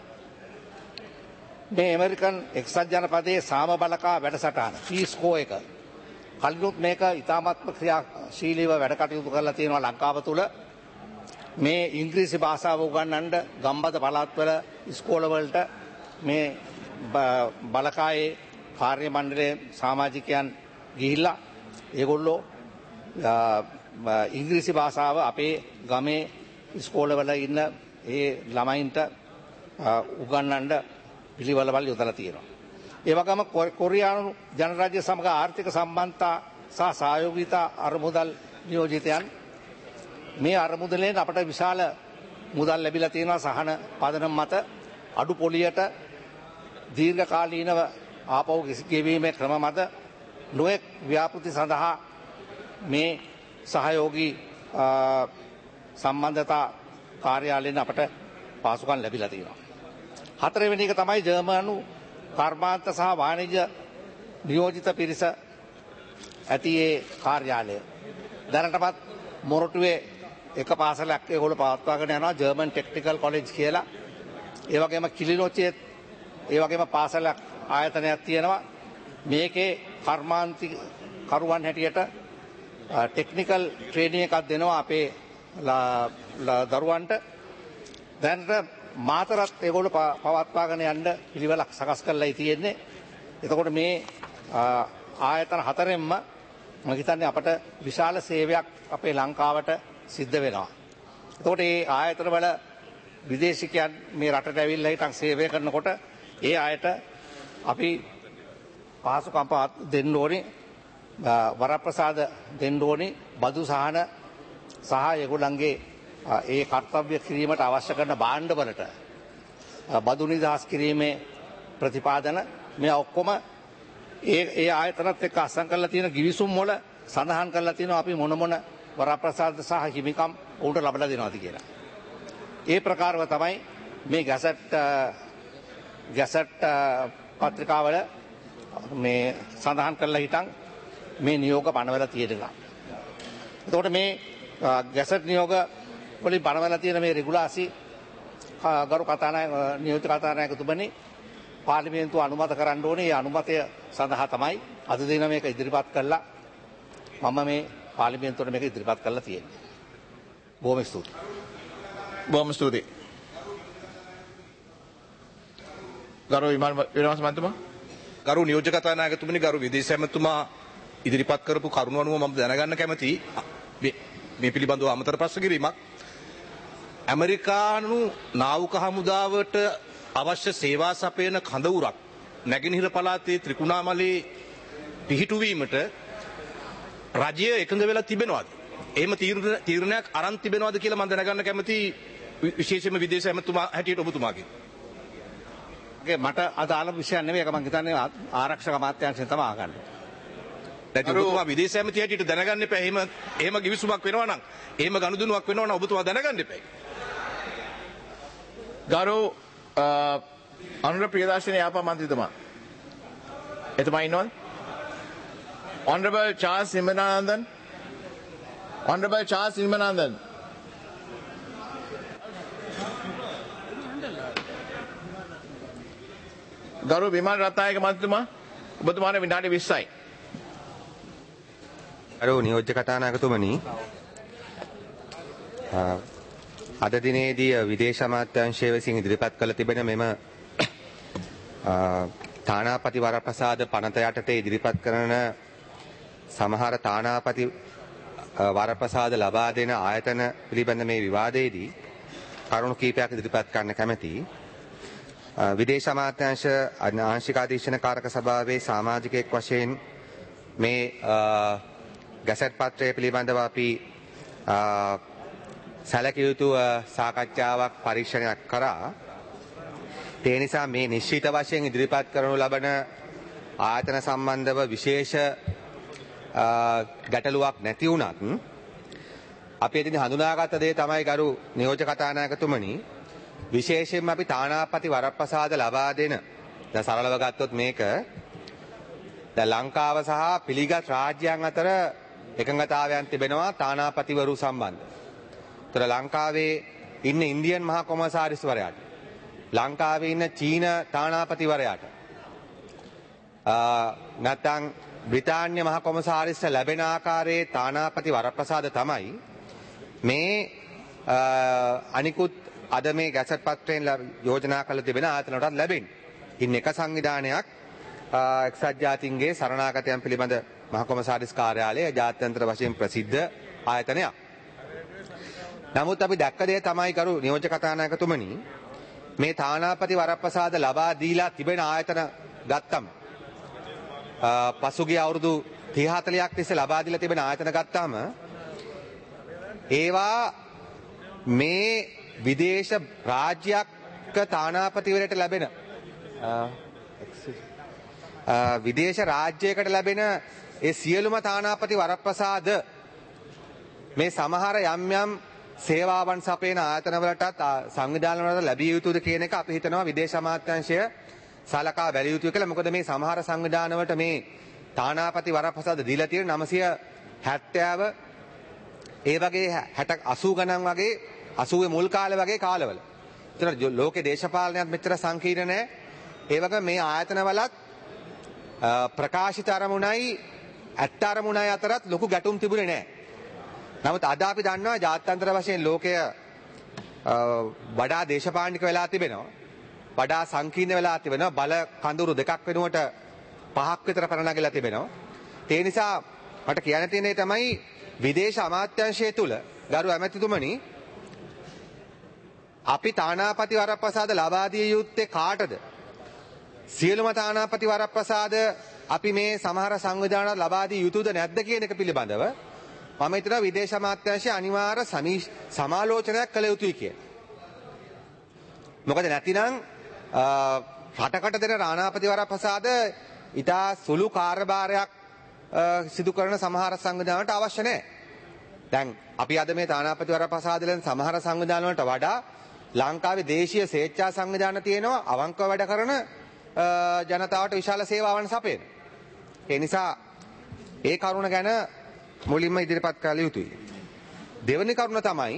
මේ ඇමරිකන් එක්සත් ජනපදයේ සාම බලකා වැඩසටහන පීස්කෝ එක කලිනුත් මේක ඉතාමත්ම ක්‍රියාශීලීව වැඩ කටයුතු කරලා තියෙනවා ලංකාව තුළ. මේ ඉංග්‍රීසි භාෂාව උගන්වන්න ගම්බද පළාත්වල ඉස්කෝලවලට මේ බලකායේ කාර්ය මණ්ඩලයේ සමාජිකයන් ගිහිල්ලා ඒගොල්ලෝ ඉංග්‍රීසි භාෂාව අපේ ගමේ ඉස්කෝලවල ඉන්න ඒ ළමයින්ට උගන්වන්න පිළිවෙළවල් යොදලා තියෙනවා. ඒ වගේම කොරියානු ජනරජය සමග ආර්ථික සම්බන්ධතා සහ සහයෝගීතා අරමුදල් නියෝජිතයන්, මේ අරමුදලෙන් අපට විශාල මුදල් ලැබිලා තියෙනවා සහන පදනම් මත අඩු පොලියට දීර්ඝකාලීනව ආපහු ගෙවීමේ ක්‍රම මත නොයෙක් ව්‍යාපෘති සඳහා මේ සහයෝගී සම්බන්ධතා කාර්යාලයෙන් අපට පාසුකම් ලැබිලා තියෙනවා. හතරවෙනි එක තමයි ජර්මනු කර්මාන්ත සහ වාණිජ්‍ය නියෝජිත පිරිස ඇති ඒ කාර්යාලය. දැනටමත් මොරටුවේ එක පාසලක් ඒගොල්ලෝ පවත්වාගෙන යනවා, ජර්මන් ටෙක්නිකල් කොලෙජ් කියලා. ඒ වගේම කිලිනොච්චියේ ඒ වගේම පාසලක් ආයතනයක් තියෙනවා. මේකේ කර්මාන්ති කරුවන් හැටියට ටෙක්නිකල් ට්‍රේනින් එකක් දෙනවා අපේ දරුවන්ට. දැනට මාතරත් ඒගොල්ලෝ පවත්වාගෙන යන්න පිළිවෙලක් සකස් කරලායි තියෙන්නේ. එතකොට මේ ආයතන හතරෙන්ම මම හිතන්නේ අපට විශාල සේවයක් අපේ ලංකාවට සිද්ධ වෙනවා. එතකොට මේ ආයතන වල විදේශිකයන් මේ රටට ඇවිල්ලා හිටන් සේවය කරනකොට ඒ අයට අපි පහසුකම් දෙන්න ඕනේ, වරප්‍රසාද දෙන්න ඕනේ, බදු සහන සහ ඒගොල්ලන්ගේ ඒ කර්තව්‍ය කිරීමට අවශ්‍ය කරන භාණ්ඩවලට බදු නිදහස් කිරීමේ ප්‍රතිපාදන මේ ඔක්කොම ඒ ඒ ආයතනත් එක්ක අසං කරලා තියෙන ගිවිසුම් වල සඳහන් කරලා තියෙනවා අපි මොන මොන වරප්‍රසාද සහ හිමිකම් උන්ට ලබා දෙනවාද කියලා. ඒ ප්‍රකාරව තමයි මේ ගැසට් ගැසට් පත්‍රිකාවල මේ සඳහන් කරලා හිටන් මේ නියෝග පනවලා තියෙනවා. එතකොට මේ ගැසට් නියෝග වලින් පනවලා තියෙන මේ රෙගුලාසි ගරු කතානායක නියෝජ්‍ය කතානායකතුමනි පාර්ලිමේන්තුව අනුමත කරන්න ඕනේ. ඒ අනුමතය සඳහා තමයි අද දින මේක ඉදිරිපත් කළා. මම මේ පාර්ලිමේන්තුවට මේක ඉදිරිපත් කරලා තියෙන්නේ. බොහොම ස්තුතියි. බොහොම ස්තුතියි. ගරු විමල් විරමස් මන්තුමා. ගරු නියෝජ්‍ය කතානායකතුමනි, ගරු විදේශ ඇමතුමා ඉදිරිපත් කරපු කරුණ අනුව මම දැනගන්න කැමතියි මේ පිළිබඳව අමතර ප්‍රශ්න කිරීමක්. ඇමරිකානු නාවික හමුදාවට අවශ්‍ය සේවා සපයන කඳවුරක් නැගෙනහිර පළාතේ ත්‍රිකුණාමලේ පිහිටුවීමට රජය එකඟ වෙලා තිබෙනවද? එහෙම තීරණයක් අරන් තිබෙනවද කියලා මම දැනගන්න කැමතියි, විශේෂයෙන්ම විදේශ ඇමතුමා හැටියට ඔබතුමාගෙන්. මට අදාළ විෂයක් නෙවෙයි. ඒක මම හිතන්නේ ආරක්ෂක අමාත්‍යාංශයෙන් තමයි අහගන්නේ. දැන් ඔබතුමා විදේශ ඇමති හැටියට දැනගන්න එපා. එහෙම එහෙම කිවිසුමක් වෙනවා නම්, එහෙම ගනුදෙනුවක් වෙනවා නම් ඔබතුමා දැනගන්න එපා. ගරු අනුර ප්‍රියදර්ශන යාපා මන්ත්‍රීතුමා. එතුමා ඉන්නවද? Honorable Charles Nimanandan. Honorable Charles Nimanandan. ගරු විමල් රත්නායක මන්ත්‍රීතුමා, ඔබතුමාට විනාඩි විස්සයි. ගරු නියෝජ්‍ය කතානායකතුමනි, අද දිනේදී විදේශ අමාත්‍යාංශය විසින් ඉදිරිපත් කළ තිබෙන මෙම තානාපති වරප්‍රසාද පනත යටතේ ඉදිරිපත් කරන සමහර තානාපති වරප්‍රසාද ලබා දෙන ආයතන පිළිබඳ මේ විවාදයේදී කරුණු කීපයක් ඉදිරිපත් කරන්න කැමැතියි. විදේශ අමාත්‍යාංශ ආංශික අධීක්ෂණ කාරක සභාවේ සමාජිකයෙක් වශයෙන් මේ ගැසට් පත්‍රය පිළිබඳව අපි සැලකිය යුතු සාකච්ඡාවක් පරීක්ෂණයක් කරා. ඒ නිසා මේ නිශ්චිත වශයෙන් ඉදිරිපත් කරනු ලබන ආයතන සම්බන්ධව විශේෂ ගැටලුවක් නැති වුණත් අපි එදින හඳුනාගත්ත දේ තමයි ගරු නියෝජ්‍ය කතානායකතුමනි, විශේෂයෙන්ම අපි තානාපති වරප්‍රසාද ලබා දෙන, දැන් සරලව ගත්තොත් මේක දැන් ලංකාව සහ පිළිගත් රාජ්‍යයන් අතර එකඟතාවයන් තිබෙනවා තානාපතිවරු සම්බන්ධ. ඒතර ලංකාවේ ඉන්න ඉන්දියන් මහා කොමසාරිස්වරයාට, ලංකාවේ ඉන්න චීන තානාපතිවරයාට, නැත්නම් බ්‍රිතාන්‍ය මහා කොමසාරිස්ට ලැබෙන ආකාරයේ තානාපති වරප්‍රසාද තමයි මේ අනිකුත් අද මේ ගැසට් පත්‍රයෙන් යෝජනා කළ තිබෙන ආයතනවලට ලැබෙන්නේ. ඉන්න එක සංවිධානයක් එක්සත් ජාතීන්ගේ සරණාගතයන් පිළිබඳ මහා කොමසාරිස් කාර්යාලය ජාත්‍යන්තර වශයෙන් ප්‍රසිද්ධ ආයතනයක්. නමුත් අපි දැක්ක දේ තමයි ගරු නියෝජ්‍ය කතානායකතුමනි, මේ තානාපති වරප්‍රසාද ලබා දීලා තිබෙන ආයතන ගත්තම පසුගිය අවුරුදු තිහ හතලිහක් තිස්සේ ලබා දීලා තිබෙන ආයතන ගත්තාම ඒවා මේ විදේශ රාජ්‍යයක් තානාපතිවරයට ලැබෙන විදේශ රාජ්‍යයකට ලැබෙන ඒ සියලුම තානාපති වරප්‍රසාද මේ සමහර යම් යම් සේවාවන් සපයන ආයතනවලටත් සංවිධානවලට ලැබිය යුතුද කියන එක අපි හිතනවා විදේශ අමාත්‍යාංශය සලකා බැලිය යුතුයි කියලා. මොකද මේ සමහර සංවිධානවලට මේ තානාපති වරප්‍රසාද දීලා තියෙන නවසිය හැත්තෑව ඒ වගේ හැට අසූ ගණන් වගේ අසූවේ මුල් කාලේ වගේ කාලවල. ඒතර ලෝකේ දේශපාලනයත් මෙච්චර සංකීර්ණ නැහැ. ඒ වගේ මේ ආයතනවලත් ප්‍රකාශිත අරමුණයි ඇත්ත අරමුණ අතරත් ලොකු ගැටුම් තිබුණේ නැහැ. නමුත් අද අපි දන්නවා ජාත්‍යන්තර වශයෙන් ලෝකය වඩා දේශපාලනික වෙලා තිබෙනවා. වඩා සංකීර්ණ වෙලා තිබෙනවා. බල කඳුරු දෙකක් වෙනුවට පහක් විතර පැන නැගලා තිබෙනවා. ඒ නිසා මට කියන්න තියෙන්නේ තමයි විදේශ අමාත්‍යාංශය තුල ගරු ඇමතිතුමනි අපි තානාපති වරප්‍රසාද ලබා දිය යුත්තේ කාටද? සියලුම තානාපති වරප්‍රසාද අපි මේ සමහර සංවිධාන ලබා දී යුතුද නැද්ද කියන එක පිළිබඳව මම හිතනවා විදේශ අමාත්‍යාංශය අනිවාර්ය සමාලෝචනයක් කළ යුතුයි කියලා. මොකද නැතිනම් රටකට දෙන තානාපති වරප්‍රසාද ඉතා සුළු කාර්යභාරයක් සිදු කරන සමහර සංවිධානවලට අවශ්‍ය නැහැ. දැන් අපි අද මේ තානාපති වරප්‍රසාද වලින් සමහර සංවිධාන වලට වඩා ලංකාවේ දේශීය ස්වේච්ඡා සංවිධාන තියෙනවා අවංකව වැඩ කරන ජනතාවට විශාල සේවාවන් සපයන. ඒ නිසා ඒ කරුණ ගැන මුලින්ම ඉදිරිපත් කළ යුතුයි. දෙවෙනි කරුණ තමයි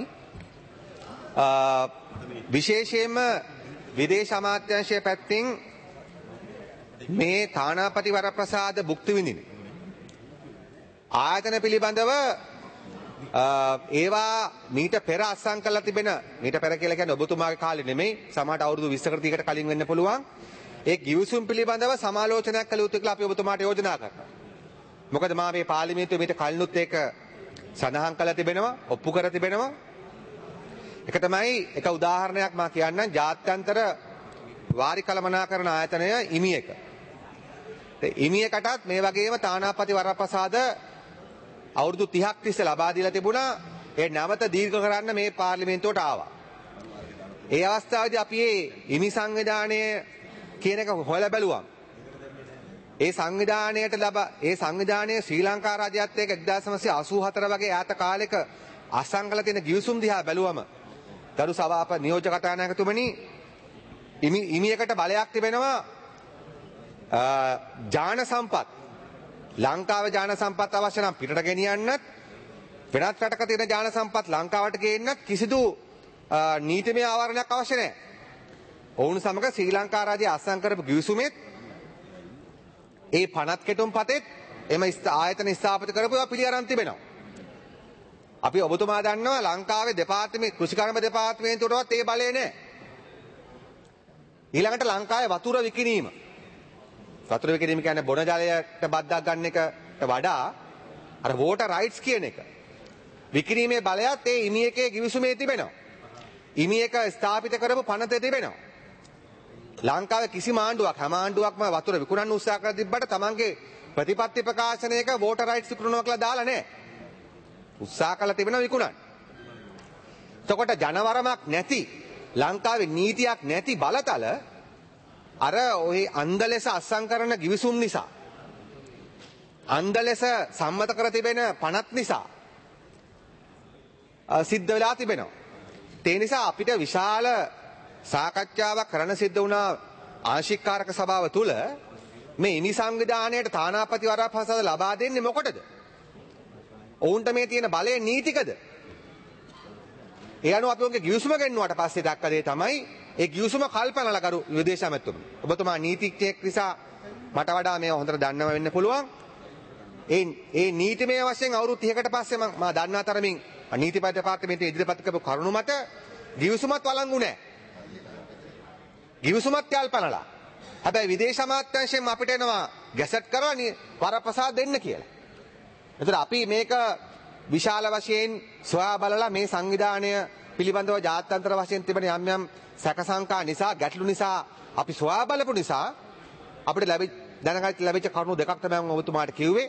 විශේෂයෙන්ම විදේශ අමාත්‍යාංශය පැත්තෙන් මේ තානාපති වරප්‍රසාද භුක්ති විඳින ආයතන පිළිබඳව ඒවා මීට පෙර අත්සන් කරලා තිබෙන මීට පෙර කියලා කියන්නේ ඔබතුමාගේ කාලේ නෙමෙයි සමහරට අවුරුදු විස්සකට තිහකට කලින් වෙන්න පුළුවන් ඒ ගිවිසුම් පිළිබඳව සමාලෝචනයක් කළ යුතුයි කියලා අපි ඔබතුමාට යෝජනා කරනවා. මොකද මා මේ පාර්ලිමේන්තුවේ මීට කලිනුත් ඒක සඳහන් කරලා තිබෙනවා ඔප්පු කර තිබෙනවා. ඒක තමයි එක උදාහරණයක් මා කියන්නම් ජාත්‍යන්තර වාරි කළමනාකරණ ආයතනය ඉමිඑක. ඒ ඉමිඑකටත් මේ වගේම තානාපති වරප්‍රසාද අවුරුදු තිහක් තිස්සේ ලබා දීලා තිබුණා. ඒ නැවත දීර්ඝ කරන්න මේ පාර්ලිමේන්තුවට ආවා. ඒ අවස්ථාවේදී අපි මේ ඉමි සංවිධානය කියන එක හොයලා බැලුවා. ඒ සංවිධානයට ලබ ඒ සංවිධානයේ ශ්‍රී ලංකා රාජ්‍යයත් එක්ක එක්දාස් නවසිය අසූ හතර වගේ ඈත කාලෙක අත්සන් කළ තියෙන ගිවිසුම් දිහා බැලුවම ගරු සභාපති නියෝජ්‍ය කතානායකතුමනි ඉමි ඉමියකට බලයක් තිබෙනවා ජාන සම්පත් ලංකාවේ ජාන සම්පත් අවශ්‍ය නම් පිටට ගෙනියන්නත් වෙනත් රටක තියෙන ජාන සම්පත් ලංකාවට ගේන්නත් කිසිදු නීතිමය ආවරණයක් අවශ්‍ය නැහැ. ඔවුන් සමග ශ්‍රී ලංකා රාජ්‍ය අත්සන් කරපු ගිවිසුමෙත් ඒ පනත් කෙටුම් පතෙත් එම ආයතන ස්ථාපිත කරපු ඒවා පිළි අරන් තිබෙනවා. අපි ඔබතුමා දන්නවා ලංකාවේ දෙපාර්තමේන්තු කෘෂිකර්ම දෙපාර්තමේන්තුවටවත් ඒ බලය නැහැ. ඊළඟට ලංකාවේ වතුර විකිණීම වතුර විකිණීම කියන්නේ බොන ජලයට බද්දක් ගන්න එකට වඩා අර වෝටර් රයිට්ස් කියන එක විකිණීමේ බලයත් ඒ ඉමිඑකේ ගිවිසුමේ තිබෙනවා. ඉමිඑක ස්ථාපිත කරපු පනතේ තිබෙනවා. ලංකාවේ කිසිම ආණ්ඩුවක් හැම ආණ්ඩුවක්ම වතුර විකුණන්න උත්සාහ කර තිබ්බට තමන්ගේ ප්‍රතිපත්ති ප්‍රකාශනයක වෝටර් රයිට්ස් විකුණනවා කියලා දාලා නැහැ. උත්සාහ කළා තිබෙනවා විකුණන්න. එතකොට ජනවරමක් නැති ලංකාවේ නීතියක් නැති බලතල අර ওই අන්ධ ලෙස අත්සන් කරන ගිවිසුම් නිසා අන්ධ ලෙස සම්මත කර තිබෙන පනත් නිසා සිද්ධ වෙලා තිබෙනවා. ඒ නිසා අපිට විශාල සාකච්ඡාවක් කරන්න සිද්ධ වුණා ආශික්කාරක සභාව තුල මේ ඉනි සංවිධානයට තානාපති වරප්‍රසාද ලබා දෙන්නේ මොකටද? ඔවුන්ට මේ තියෙන බලය නීතිකද? ඒ අනුව අපි ඔවුන්ගේ ගිවිසුම ගෙන්නුවාට පස්සේ දක්ක දේ තමයි ඒ ගිවිසුම කල්පනලා කරු විදේශ ඇමතුම. ඔබතුමා නීතිඥයෙක් නිසා මට වඩා මේ හොඳට දන්නව වෙන්න පුළුවන්. ඒ ඒ නීතිමය වශයෙන් අවුරුදු තිහකට පස්සේ මම මා දන්නා තරමින් නීතිපති දෙපාර්තමේන්තුවේ ඉදිරිපත් කරපු කරුණු මත ගිවිසුමත් වළංගු නැහැ. ගිවිසුමත් යාල්පනලා. හැබැයි විදේශ අමාත්‍යාංශයෙන් අපිට එනවා ගැසට් කරලා වරප්‍රසාද දෙන්න කියලා. එතකොට අපි මේක විශාල වශයෙන් සොයා බලලා මේ සංවිධානය පිළිබඳව ජාත්‍යන්තර වශයෙන් තිබෙන යම් යම් සැකසංකා නිසා ගැටලු නිසා අපි සොයා බලපු නිසා අපිට ලැබි දැනගත් ලැබිච්ච කරුණු දෙකක් තමයි මම ඔබතුමාට කිව්වේ.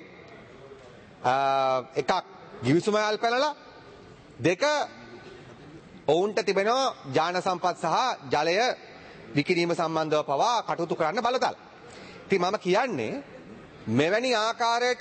එකක් ගිවිසුම යාල්පනලා දෙක ඔවුන්ට තිබෙනවා ජාන සම්පත් සහ ජලය විකිණීම සම්බන්ධව පවා කටයුතු කරන්න බලතල. ඉතින් මම කියන්නේ මෙවැනි ආකාරයට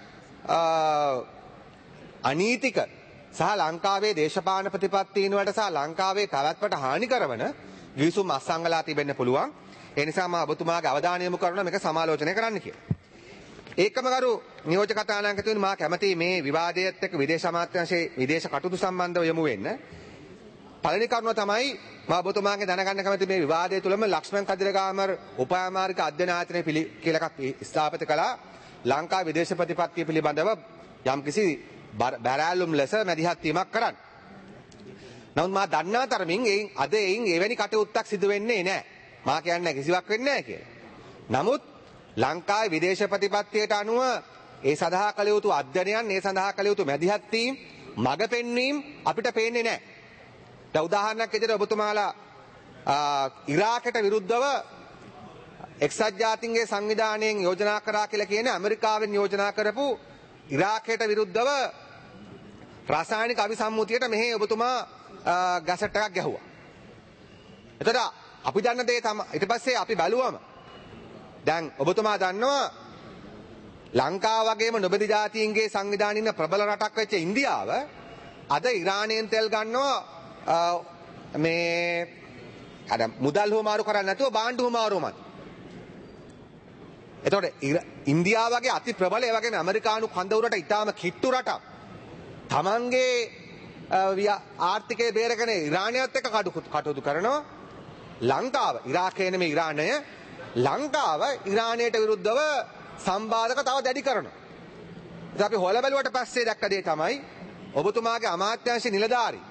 අනීතික සහ ලංකාවේ දේශපාලන ප්‍රතිපත්තීන් වලට සහ ලංකාවේ පැවැත්මට හානි කරන ගිවිසුම් අත්සන්ගලා තිබෙන්න පුළුවන්. ඒ නිසා මම ඔබතුමාගේ අවධානය යොමු කරනවා මේක සමාලෝචනය කරන්න කියලා. ඒකම කරු නියෝජ්‍ය කතානායකතුමනි මා කැමතියි මේ විවාදයේත් එක්ක විදේශ අමාත්‍යාංශයේ විදේශ කටයුතු සම්බන්ධව යොමු වෙන්න. පළවෙනි කරුණ තමයි මම ඔබතුමාගේ දැනගන්න කැමති මේ විවාදයේ තුලම ලක්ෂ්මන් කදිරගාමර උපාමාර්ග අධ්‍යයන ආයතනය කියලා එකක් ස්ථාපිත කළා. ලංකා විදේශ ප්‍රතිපත්තිය පිළිබඳව යම්කිසි බැරෑල්ලුම් ලෙස මැදිහත් වීමක් කරන්න. නමුත් මා දන්නා තරමින් එයින් අද එයින් එවැනි කටයුත්තක් සිදු වෙන්නේ නැහැ. මා කියන්නේ කිසිවක් වෙන්නේ නැහැ කියලා. නමුත් ලංකාවේ විදේශ ප්‍රතිපත්තියට අනුව ඒ සඳහා කළ යුතු අධ්‍යයනයන්, ඒ සඳහා කළ යුතු මැදිහත් වීම, මඟ පෙන්වීම අපිට පේන්නේ නැහැ. දැන් උදාහරණයක් විදිහට ඔබතුමාලා ඉරාකයට විරුද්ධව එක්සත් ජාතීන්ගේ සංවිධානයෙන් යෝජනා කරා කියලා කියන ඇමරිකාවෙන් යෝජනා කරපු ඉරාකයට විරුද්ධව රසායනික අවිසම්මුතියට මෙහි ඔබතුමා ගැසට් එකක් ගැහුවා. එතකොට අපි දන්න දේ තමයි ඊට පස්සේ අපි බැලුවම දැන් ඔබතුමා දන්නවා ලංකාව වගේම නොබෙදි ජාතීන්ගේ සංවිධානයේ ඉන්න ප්‍රබල රටක් වෙච්ච ඉන්දියාව අද ඉරානයෙන් තෙල් ගන්නවා මේ අර මුදල් හොමාරු කරන්නේ නැතුව බාණ්ඩු හොමාරු මත. එතකොට ඉන්දියාව වගේ අති ප්‍රබල ඒ වගේම ඇමරිකානු කඳවුරට ඉතාම කිට්ටු රටක් තමන්ගේ ආර්ථිකය බේරගෙන ඉරානයත් එක්ක කටයුතු කරනවා. ලංකාව ඉරාකයේ නෙමෙයි ඉරානය ලංකාව ඉරානයට විරුද්ධව සම්බාධක තව දැඩි කරනවා. ඉතින් අපි හොල බැලුවට පස්සේ දැක්ක දේ තමයි ඔබතුමාගේ අමාත්‍යාංශ නිලධාරී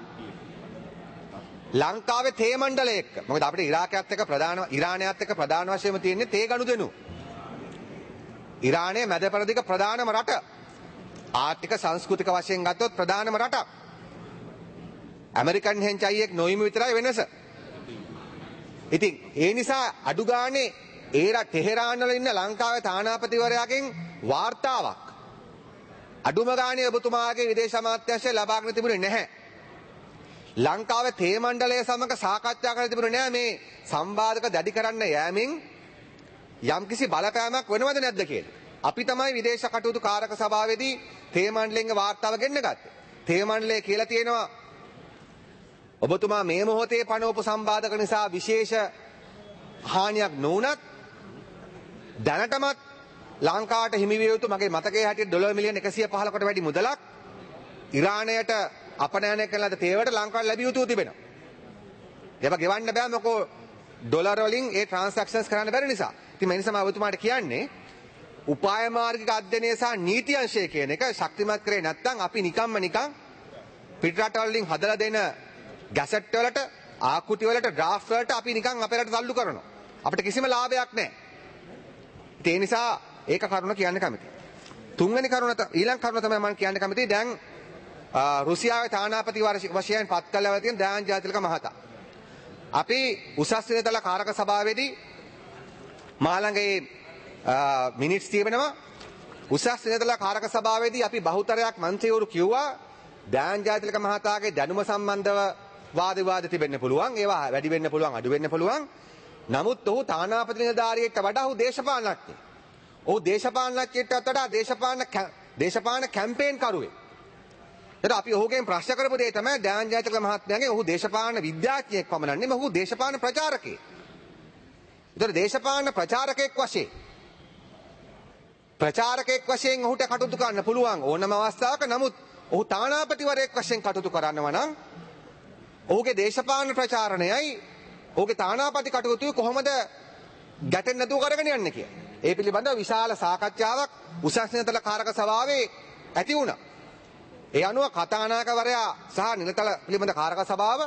ලංකාවේ තේ මණ්ඩලය එක්ක මොකද අපිට ඉරාකයත් එක්ක ප්‍රධාන ඉරානයත් එක්ක ප්‍රධාන වශයෙන්ම තියෙන්නේ තේ ගනුදෙනු. ඉරානය මැද පෙරදිග ප්‍රධානම රට. ආර්ථික සංස්කෘතික වශයෙන් ගත්තොත් ප්‍රධානම රටක්. ඇමරිකන් හෙන්චයියෙක් නොයිම විතරයි වෙනස. ඉතින් ඒ නිසා අඩු ගානේ ඒ රට ටෙහෙරාන් වල ඉන්න ලංකාවේ තානාපතිවරයාගෙන් වාර්තාවක් අඩුම ගානේ ඔබතුමාගේ විදේශ අමාත්‍යාංශය ලබාගෙන තිබුණේ නැහැ. ලංකාවේ තේ මණ්ඩලය සමග සාකච්ඡා කරලා තිබුණේ නැහැ මේ සම්බාධක දැඩි කරන්න යෑමෙන් යම්කිසි බලපෑමක් වෙනවද නැද්ද කියලා. අපි තමයි විදේශ කටයුතු කාරක සභාවේදී තේ මණ්ඩලයෙන් වාර්තාව ගෙන්න ගත්තේ. තේ මණ්ඩලය කියලා තියෙනවා ඔබතුමා මේ මොහොතේ පනවපු සම්බාධක නිසා විශේෂ හානියක් නොවුනත් දැනටමත් ලංකාවට හිමි විය යුතු මගේ මතකයේ හැටියට ඩොලර් මිලියන එකසිය පහළකට වැඩි මුදලක් ඉරානයට අපනයනය කළ ලද තේවට ලංකාවට ලැබිය යුතු තිබෙනවා. ඒක ගෙවන්න බෑ මොකෝ ඩොලර් වලින් ඒ ට්‍රාන්සැක්ෂන්ස් කරන්න බැරි නිසා. ඉතින් මේ නිසා මම ඔබතුමාට කියන්නේ උපාය මාර්ගික අධ්‍යයනය සහ නීති අංශය කියන එක ශක්තිමත් කරේ නැත්නම් අපි නිකම්ම නිකන් පිටරට වලින් හදලා දෙන ගැසට් වලට ආකෘති වලට ඩ්‍රාෆ්ට් වලට අපි නිකන් අපේ රට තල්ලු කරනවා. අපිට කිසිම ලාභයක් නැහැ. ඒ නිසා ඒක කරුණ කියන්න කැමතියි. තුන්වෙනි කරුණ ඊළඟ කරුණ තමයි මම කියන්න කැමතියි. දැන් රුසියාවේ තානාපති වශයෙන් පත් කළා තියෙන දයාන් ජයතිලක මහතා. අපි උසස් නිලතල කාරක සභාවේදී මාළඟේ මිනිට්ස් තිබෙනවා. උසස් නිලතල කාරක සභාවේදී අපි බහුතරයක් මන්ත්‍රීවරු කිව්වා දයාන් ජයතිලක මහතාගේ දැනුම සම්බන්ධව වාද විවාද තිබෙන්න පුළුවන්. ඒවා වැඩි වෙන්න පුළුවන්, අඩු වෙන්න පුළුවන්. නමුත් ඔහු තානාපති නිලධාරියෙක්ට වඩා ඔහු දේශපාලනඥයෙක්. ඔහු දේශපාලනඥයෙක්ට වඩා දේශපාලන දේශපාලන කැම්පේන් කරුවෙක්. ඒත් අපි ඔහුගෙන් ප්‍රශ්න කරපු දේ තමයි දයාන් ජයතිලක මහත්මයාගේ ඔහු දේශපාලන විද්‍යාඥයෙක් පමණක් නෙමෙයි ඔහු දේශපාලන ප්‍රචාරකයෙක්. ඒතර දේශපාලන ප්‍රචාරකයෙක් වශයෙන් ප්‍රචාරකයෙක් වශයෙන් ඔහුට කටයුතු කරන්න පුළුවන් ඕනම අවස්ථාවක. නමුත් ඔහු තානාපතිවරයෙක් වශයෙන් කටයුතු කරනවා නම් ඔහුගේ දේශපාලන ප්‍රචාරණයයි ඔහුගේ තානාපති කටයුතු කොහොමද ගැටෙන්නේ නැතුව කරගෙන යන්නේ කියලා. ඒ පිළිබඳව විශාල සාකච්ඡාවක් උසස් නිලතල කාරක සභාවේ ඇති වුණා. ඒ අනුව කතානායකවරයා සහ නිලතල පිළිබඳ කාරක සභාව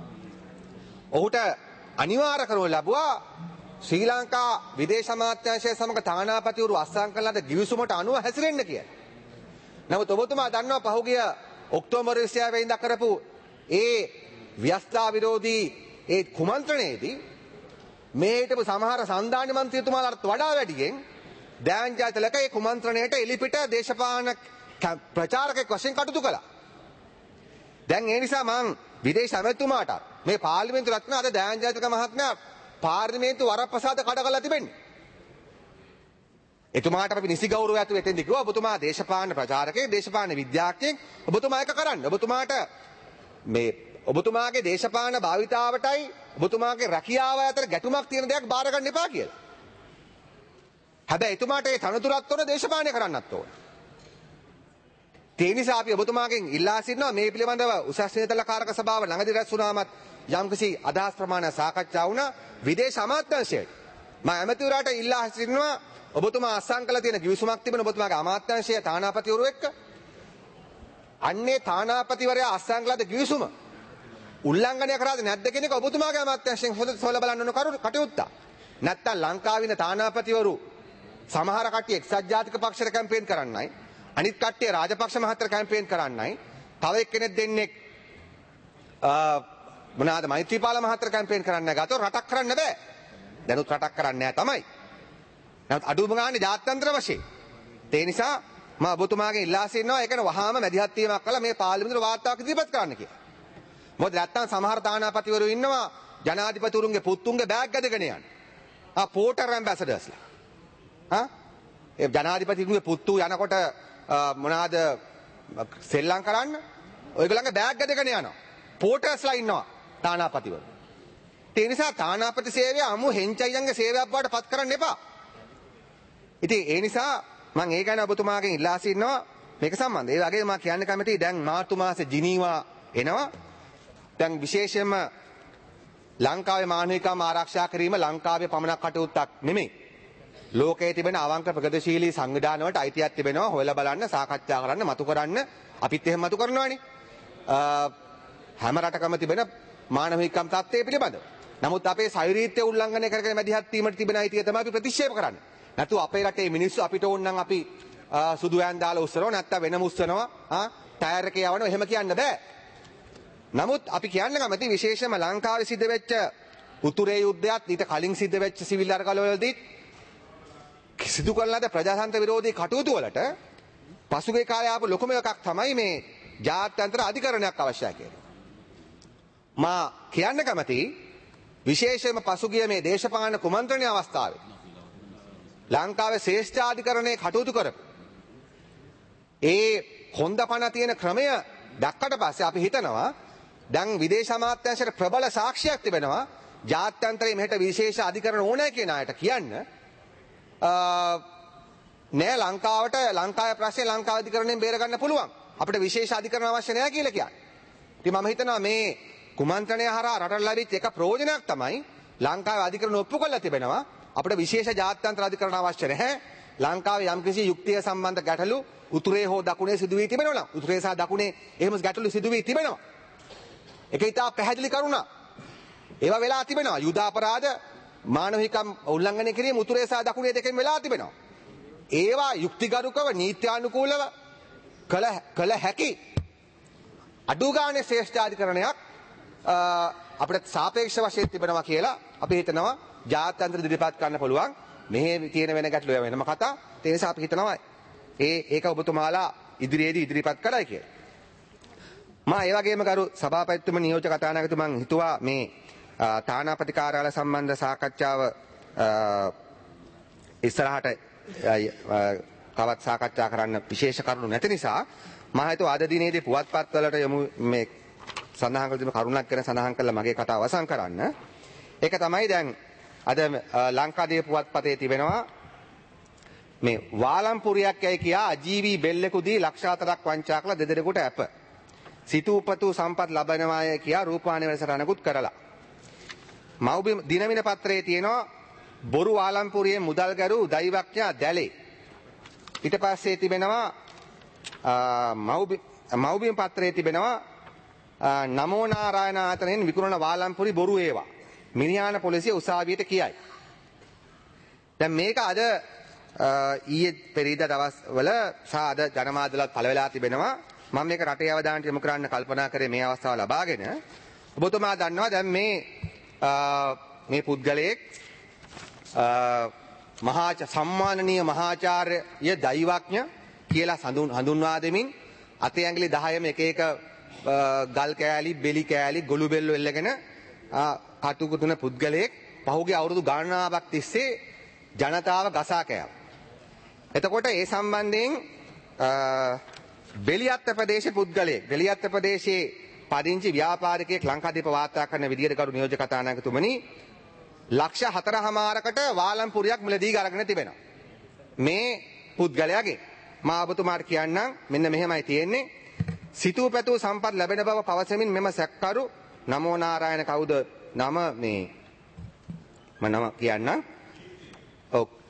ඔහුට අනිවාර්ය කරනු ලැබුවා ශ්‍රී ලංකා විදේශ අමාත්‍යාංශය සමග තානාපතිවරු අත්සන් කළ ලද ගිවිසුමට අනුව හැසිරෙන්න කියලා. නමුත් ඔබතුමා දන්නවා පහුගිය ඔක්තෝබර් විසිහය වෙනිදා කරපු ඒ ව්‍යස්ථා විරෝධී ඒ කුමන්ත්‍රණයේදී මේ හිටපු සමහර සන්ධාන මන්ත්‍රීතුමාලාට වඩා වැඩියෙන් දයාන් ජයතිලක ඒ කුමන්ත්‍රණයට එලිපිට දේශපාලන ප්‍රචාරකයෙක් වශයෙන් කටයුතු කළා. දැන් ඒ නිසා මම විදේශ ඇමතිතුමාට මේ පාර්ලිමේන්තු රත්න අද දයාන් ජයතිලක මහත්මයා පාර්ලිමේන්තු වරප්‍රසාද කඩ කරලා තිබෙන්නේ. එතුමාට අපි නිසි ගෞරවය ඇතුව එතෙන්දි කිව්වා ඔබතුමා දේශපාලන ප්‍රචාරකයෙක්, දේශපාලන විද්‍යාඥයෙක්. ඔබතුමා එක කරන්න. ඔබතුමාට මේ ඔබතුමාගේ දේශපාලන භාවිතාවටයි ඔබතුමාගේ රැකියාව අතර ගැටුමක් තියෙන දෙයක් බාර ගන්න එපා කියලා. හැබැයි එතුමාට ඒ තනතුරත් උන දේශපාලනය කරන්නත් ඕන. ඒ නිසා අපි ඔබතුමාගෙන් ඉල්ලා සිටිනවා මේ පිළිබඳව උසස් නිලතල කාරක සභාව ළඟදී රැස් වුණාමත් යම්කිසි අදහස් ප්‍රමාණයක් සාකච්ඡා වුණා විදේශ අමාත්‍යාංශයට. මම ඇමතිවරයාට ඉල්ලා සිටිනවා ඔබතුමා අත්සන් කළ තියෙන කිවිසුමක් තිබෙන ඔබතුමාගේ අමාත්‍යාංශයේ තානාපතිවරු එක්ක. අන්නේ තානාපතිවරයා අත්සන් කළද කිවිසුම උල්ලංඝනය කරාද නැද්ද කියන එක ඔබතුමාගේ අමාත්‍යාංශයෙන් හොයලා බලන්න ඕන කටයුත්ත. නැත්තම් ලංකාවේ ඉන්න තානාපතිවරු සමහර කට්ටිය එක්සත් ජාතික පක්ෂයට කැම්පේන් කරන්නයි, අනිත් කට්ටිය රාජපක්ෂ මහත්තයා කැම්පේන් කරන්නයි, තව එක්කෙනෙක් දෙන්නෙක් මොනවාද මෛත්‍රීපාල මහත්තයා කැම්පේන් කරන්නයි. ගාතෝ රටක් කරන්න බෑ. දැනුත් රටක් කරන්නේ නැහැ තමයි. නමුත් අඩුම ගානේ ජාත්‍යන්තර වශයෙන්. ඒ නිසා මම ඔබතුමාගෙන් ඉල්ලා සිටිනවා ඒකන වහාම මැදිහත් වීමක් කළා මේ පාර්ලිමේන්තුවේ වාර්තාවක් ඉදිරිපත් කරන්න කියලා. මොකද නැත්තම් සමහර තානාපතිවරු ඉන්නවා ජනාධිපතිවරුන්ගේ පුතුන්ගේ බෑග් ඇදගෙන යන. ආ පෝටර් ඇම්බැසඩර්ස්ලා. ආ ඒ ජනාධිපතිතුන්ගේ පුතු යනකොට මොනවාද සෙල්ලම් කරන්න ඔයගොල්ලන්ගේ බෑග් ඇදගෙන යනවා. පෝටර්ස්ලා ඉන්නවා තානාපතිවරු. ඒ නිසා තානාපති සේවය අමු හෙන්චයියන්ගේ සේවයක් බවට පත් කරන්න එපා. ඉතින් ඒ නිසා මම ඒ ගැන ඔබතුමාගෙන් ඉල්ලා සිටිනවා මේක සම්බන්ධ. ඒ වගේම මම කියන්න කැමතියි දැන් මාර්තු මාසේ ජිනීවා එනවා. දැන් විශේෂයෙන්ම ලංකාවේ මානවිකම් ආරක්ෂා කිරීම ලංකාවේ පමණක් කටයුත්තක් නෙමෙයි. ලෝකයේ තිබෙන අවංක ප්‍රගතිශීලී සංවිධාන වලට අයිතියක් තිබෙනවා. හොයලා බලන්න, සාකච්ඡා කරන්න, මතු කරන්න. අපිත් එහෙම මතු කරනවානේ. හැම රටකම තිබෙන මානවිකම් තත්ත්වය පිළිබඳව. නමුත් අපේ සෛරීත්‍ය උල්ලංඝනය කරගෙන මැදිහත් වීමට තිබෙන අයිතිය තමයි අපි ප්‍රතික්ෂේප කරන්නේ. නැතු අපේ රටේ මිනිස්සු අපිට ඕන නම් අපි සුදු වෑන් දාලා උස්සනවා නැත්නම් වෙනම උස්සනවා ආ ටයර් එකේ යවනවා එහෙම කියන්න බෑ. නමුත් අපි කියන්න කැමති විශේෂයෙන්ම ලංකාවේ සිද්ධ වෙච්ච උතුරේ යුද්ධයත් ඊට කලින් සිද්ධ වෙච්ච සිවිල් අරගලවලදී සිදු කරන ලද ප්‍රජාතන්ත්‍ර විරෝධී කටයුතු වලට පසුගිය කාලේ ආපු ලොකුම එකක් තමයි මේ ජාත්‍යන්තර අධිකරණයක් අවශ්‍යයි කියලා. මා කියන්න කැමති විශේෂයෙන්ම පසුගිය මේ දේශපාලන කුමන්ත්‍රණයේ අවස්ථාවේ ලංකාවේ ශ්‍රේෂ්ඨාධිකරණයේ කටයුතු කරපු ඒ හොඳ පණ තියෙන ක්‍රමය දැක්කට පස්සේ අපි හිතනවා දැන් විදේශ අමාත්‍යාංශයට ප්‍රබල සාක්ෂියක් තිබෙනවා ජාත්‍යන්තරයේ මෙහෙට විශේෂ අධිකරණ ඕනෑ කියන අයට කියන්න නෑ ලංකාවට ලංකාවේ ප්‍රශ්නේ ලංකාව අධිකරණයෙන් බේර ගන්න පුළුවන් අපිට විශේෂ අධිකරණ අවශ්‍ය නෑ කියලා කියන්නේ. ඉතින් මම හිතනවා මේ කුමන්ත්‍රණය හරහා රටට ලැබිච්ච එක ප්‍රයෝජනයක් තමයි ලංකාවේ අධිකරණ ඔප්පු කරලා තිබෙනවා අපිට විශේෂ ජාත්‍යන්තර අධිකරණ අවශ්‍ය නැහැ. ලංකාවේ යම්කිසි යුක්තිය සම්බන්ධ ගැටලු උතුරේ හෝ දකුණේ සිදු වී තිබෙනවා නම් උතුරේ සහ දකුණේ එහෙම ගැටලු සිදු වී තිබෙනවා. ඒක ඉතා පැහැදිලි කරුණා. ඒවා වෙලා තිබෙනවා. යුද අපරාධ මානවිකම් උල්ලංඝනය කිරීම උතුරේ සහ දකුණේ දෙකෙන් වෙලා තිබෙනවා. ඒවා යුක්තිගරුකව නීත්‍යානුකූලව කළ කළ හැකි අඩු ගානේ ශ්‍රේෂ්ඨාධිකරණයක් අපිට සාපේක්ෂ වශයෙන් තිබෙනවා කියලා අපි හිතනවා ජාත්‍යන්තර ඉදිරිපත් කරන්න පුළුවන්. මෙහි තියෙන වෙන ගැටලු වෙනම කතා. ඒ නිසා අපි හිතනවා ඒ ඒක ඔබතුමාලා ඉදිරියේදී ඉදිරිපත් කරයි කියලා. මා ඒ වගේම ගරු සභාපතිතුමා නියෝජ්‍ය කතානායකතුමන් හිතුවා මේ තානාපති කාර්යාලය සම්බන්ධ සාකච්ඡාව ඉස්සරහට තවත් සාකච්ඡා කරන්න විශේෂ කරුණු නැති නිසා මම හිතුවා අද දිනේදී පුවත්පත් වලට යමු මේ සඳහන් කළ තිබෙන කරුණක් ගැන සඳහන් කරලා මගේ කතාව අවසන් කරන්න. ඒක තමයි දැන් අද ලංකාදීප පුවත්පතේ තිබෙනවා මේ වාලම්පුරියක් යයි කියා අජීවී බෙල්ලෙකුදී ලක්ෂ හතරක් වංචා කළ දෙදෙනෙකුට අප සිතූපතු සම්පත් ලබනවාය කියා රූපවාහිනී වැඩසටහනකුත් කරලා මව්බිම දිනමින පත්‍රයේ තියෙනවා බොරු වාලම්පුරියේ මුදල් ගැරූ දෛවඥා දැලේ. ඊට පස්සේ තිබෙනවා මව්බිම මව්බිම පත්‍රයේ තිබෙනවා නමෝ නාරායන ආයතනයෙන් විකුණන වාලම්පුරි බොරු ඒවා. මිනිහාන පොලිසිය උසාවියට කියයි. දැන් මේක අද ඊයේ පෙරේදා දවස්වල සහ අද ජනමාධ්‍යවලත් පළ වෙලා තිබෙනවා. මම මේක රටේ අවධානයට යොමු කරන්න කල්පනා කරේ මේ අවස්ථාව ලබාගෙන ඔබතුමා දන්නවා දැන් මේ මේ පුද්ගලයෙක් මහා සම්මානනීය මහාචාර්ය දෛවඥ කියලා හඳුන්වා දෙමින් අතේ ඇඟිලි දහයම එක එක ගල් කෑලි බෙලි කෑලි ගොළු බෙල්ල එල්ලගෙන කටුකුතුන පුද්ගලයෙක් පහුගිය අවුරුදු ගණනාවක් තිස්සේ ජනතාව ගසා කෑවා. එතකොට ඒ සම්බන්ධයෙන් බෙලියත්ත ප්‍රදේශ පුද්ගලයෙක් බෙලියත්ත ප්‍රදේශයේ පදිංචි ව්‍යාපාරිකයෙක් ලංකාදීප වාර්තා කරන විදියට කරු නියෝජ්‍ය කතානායකතුමනි ලක්ෂ හතරමාරකට වාලම්පුරියක් මිලදී අරගෙන තිබෙනවා. මේ පුද්ගලයාගේ මා ඔබතුමාට කියන්නම් මෙන්න මෙහෙමයි තියෙන්නේ. සිතූ පැතූ සම්පත් ලැබෙන බව පවසමින් මෙම සැකකරු නමෝ නාරායන කවුද නම මේ මම නම කියන්නම්. ඔව්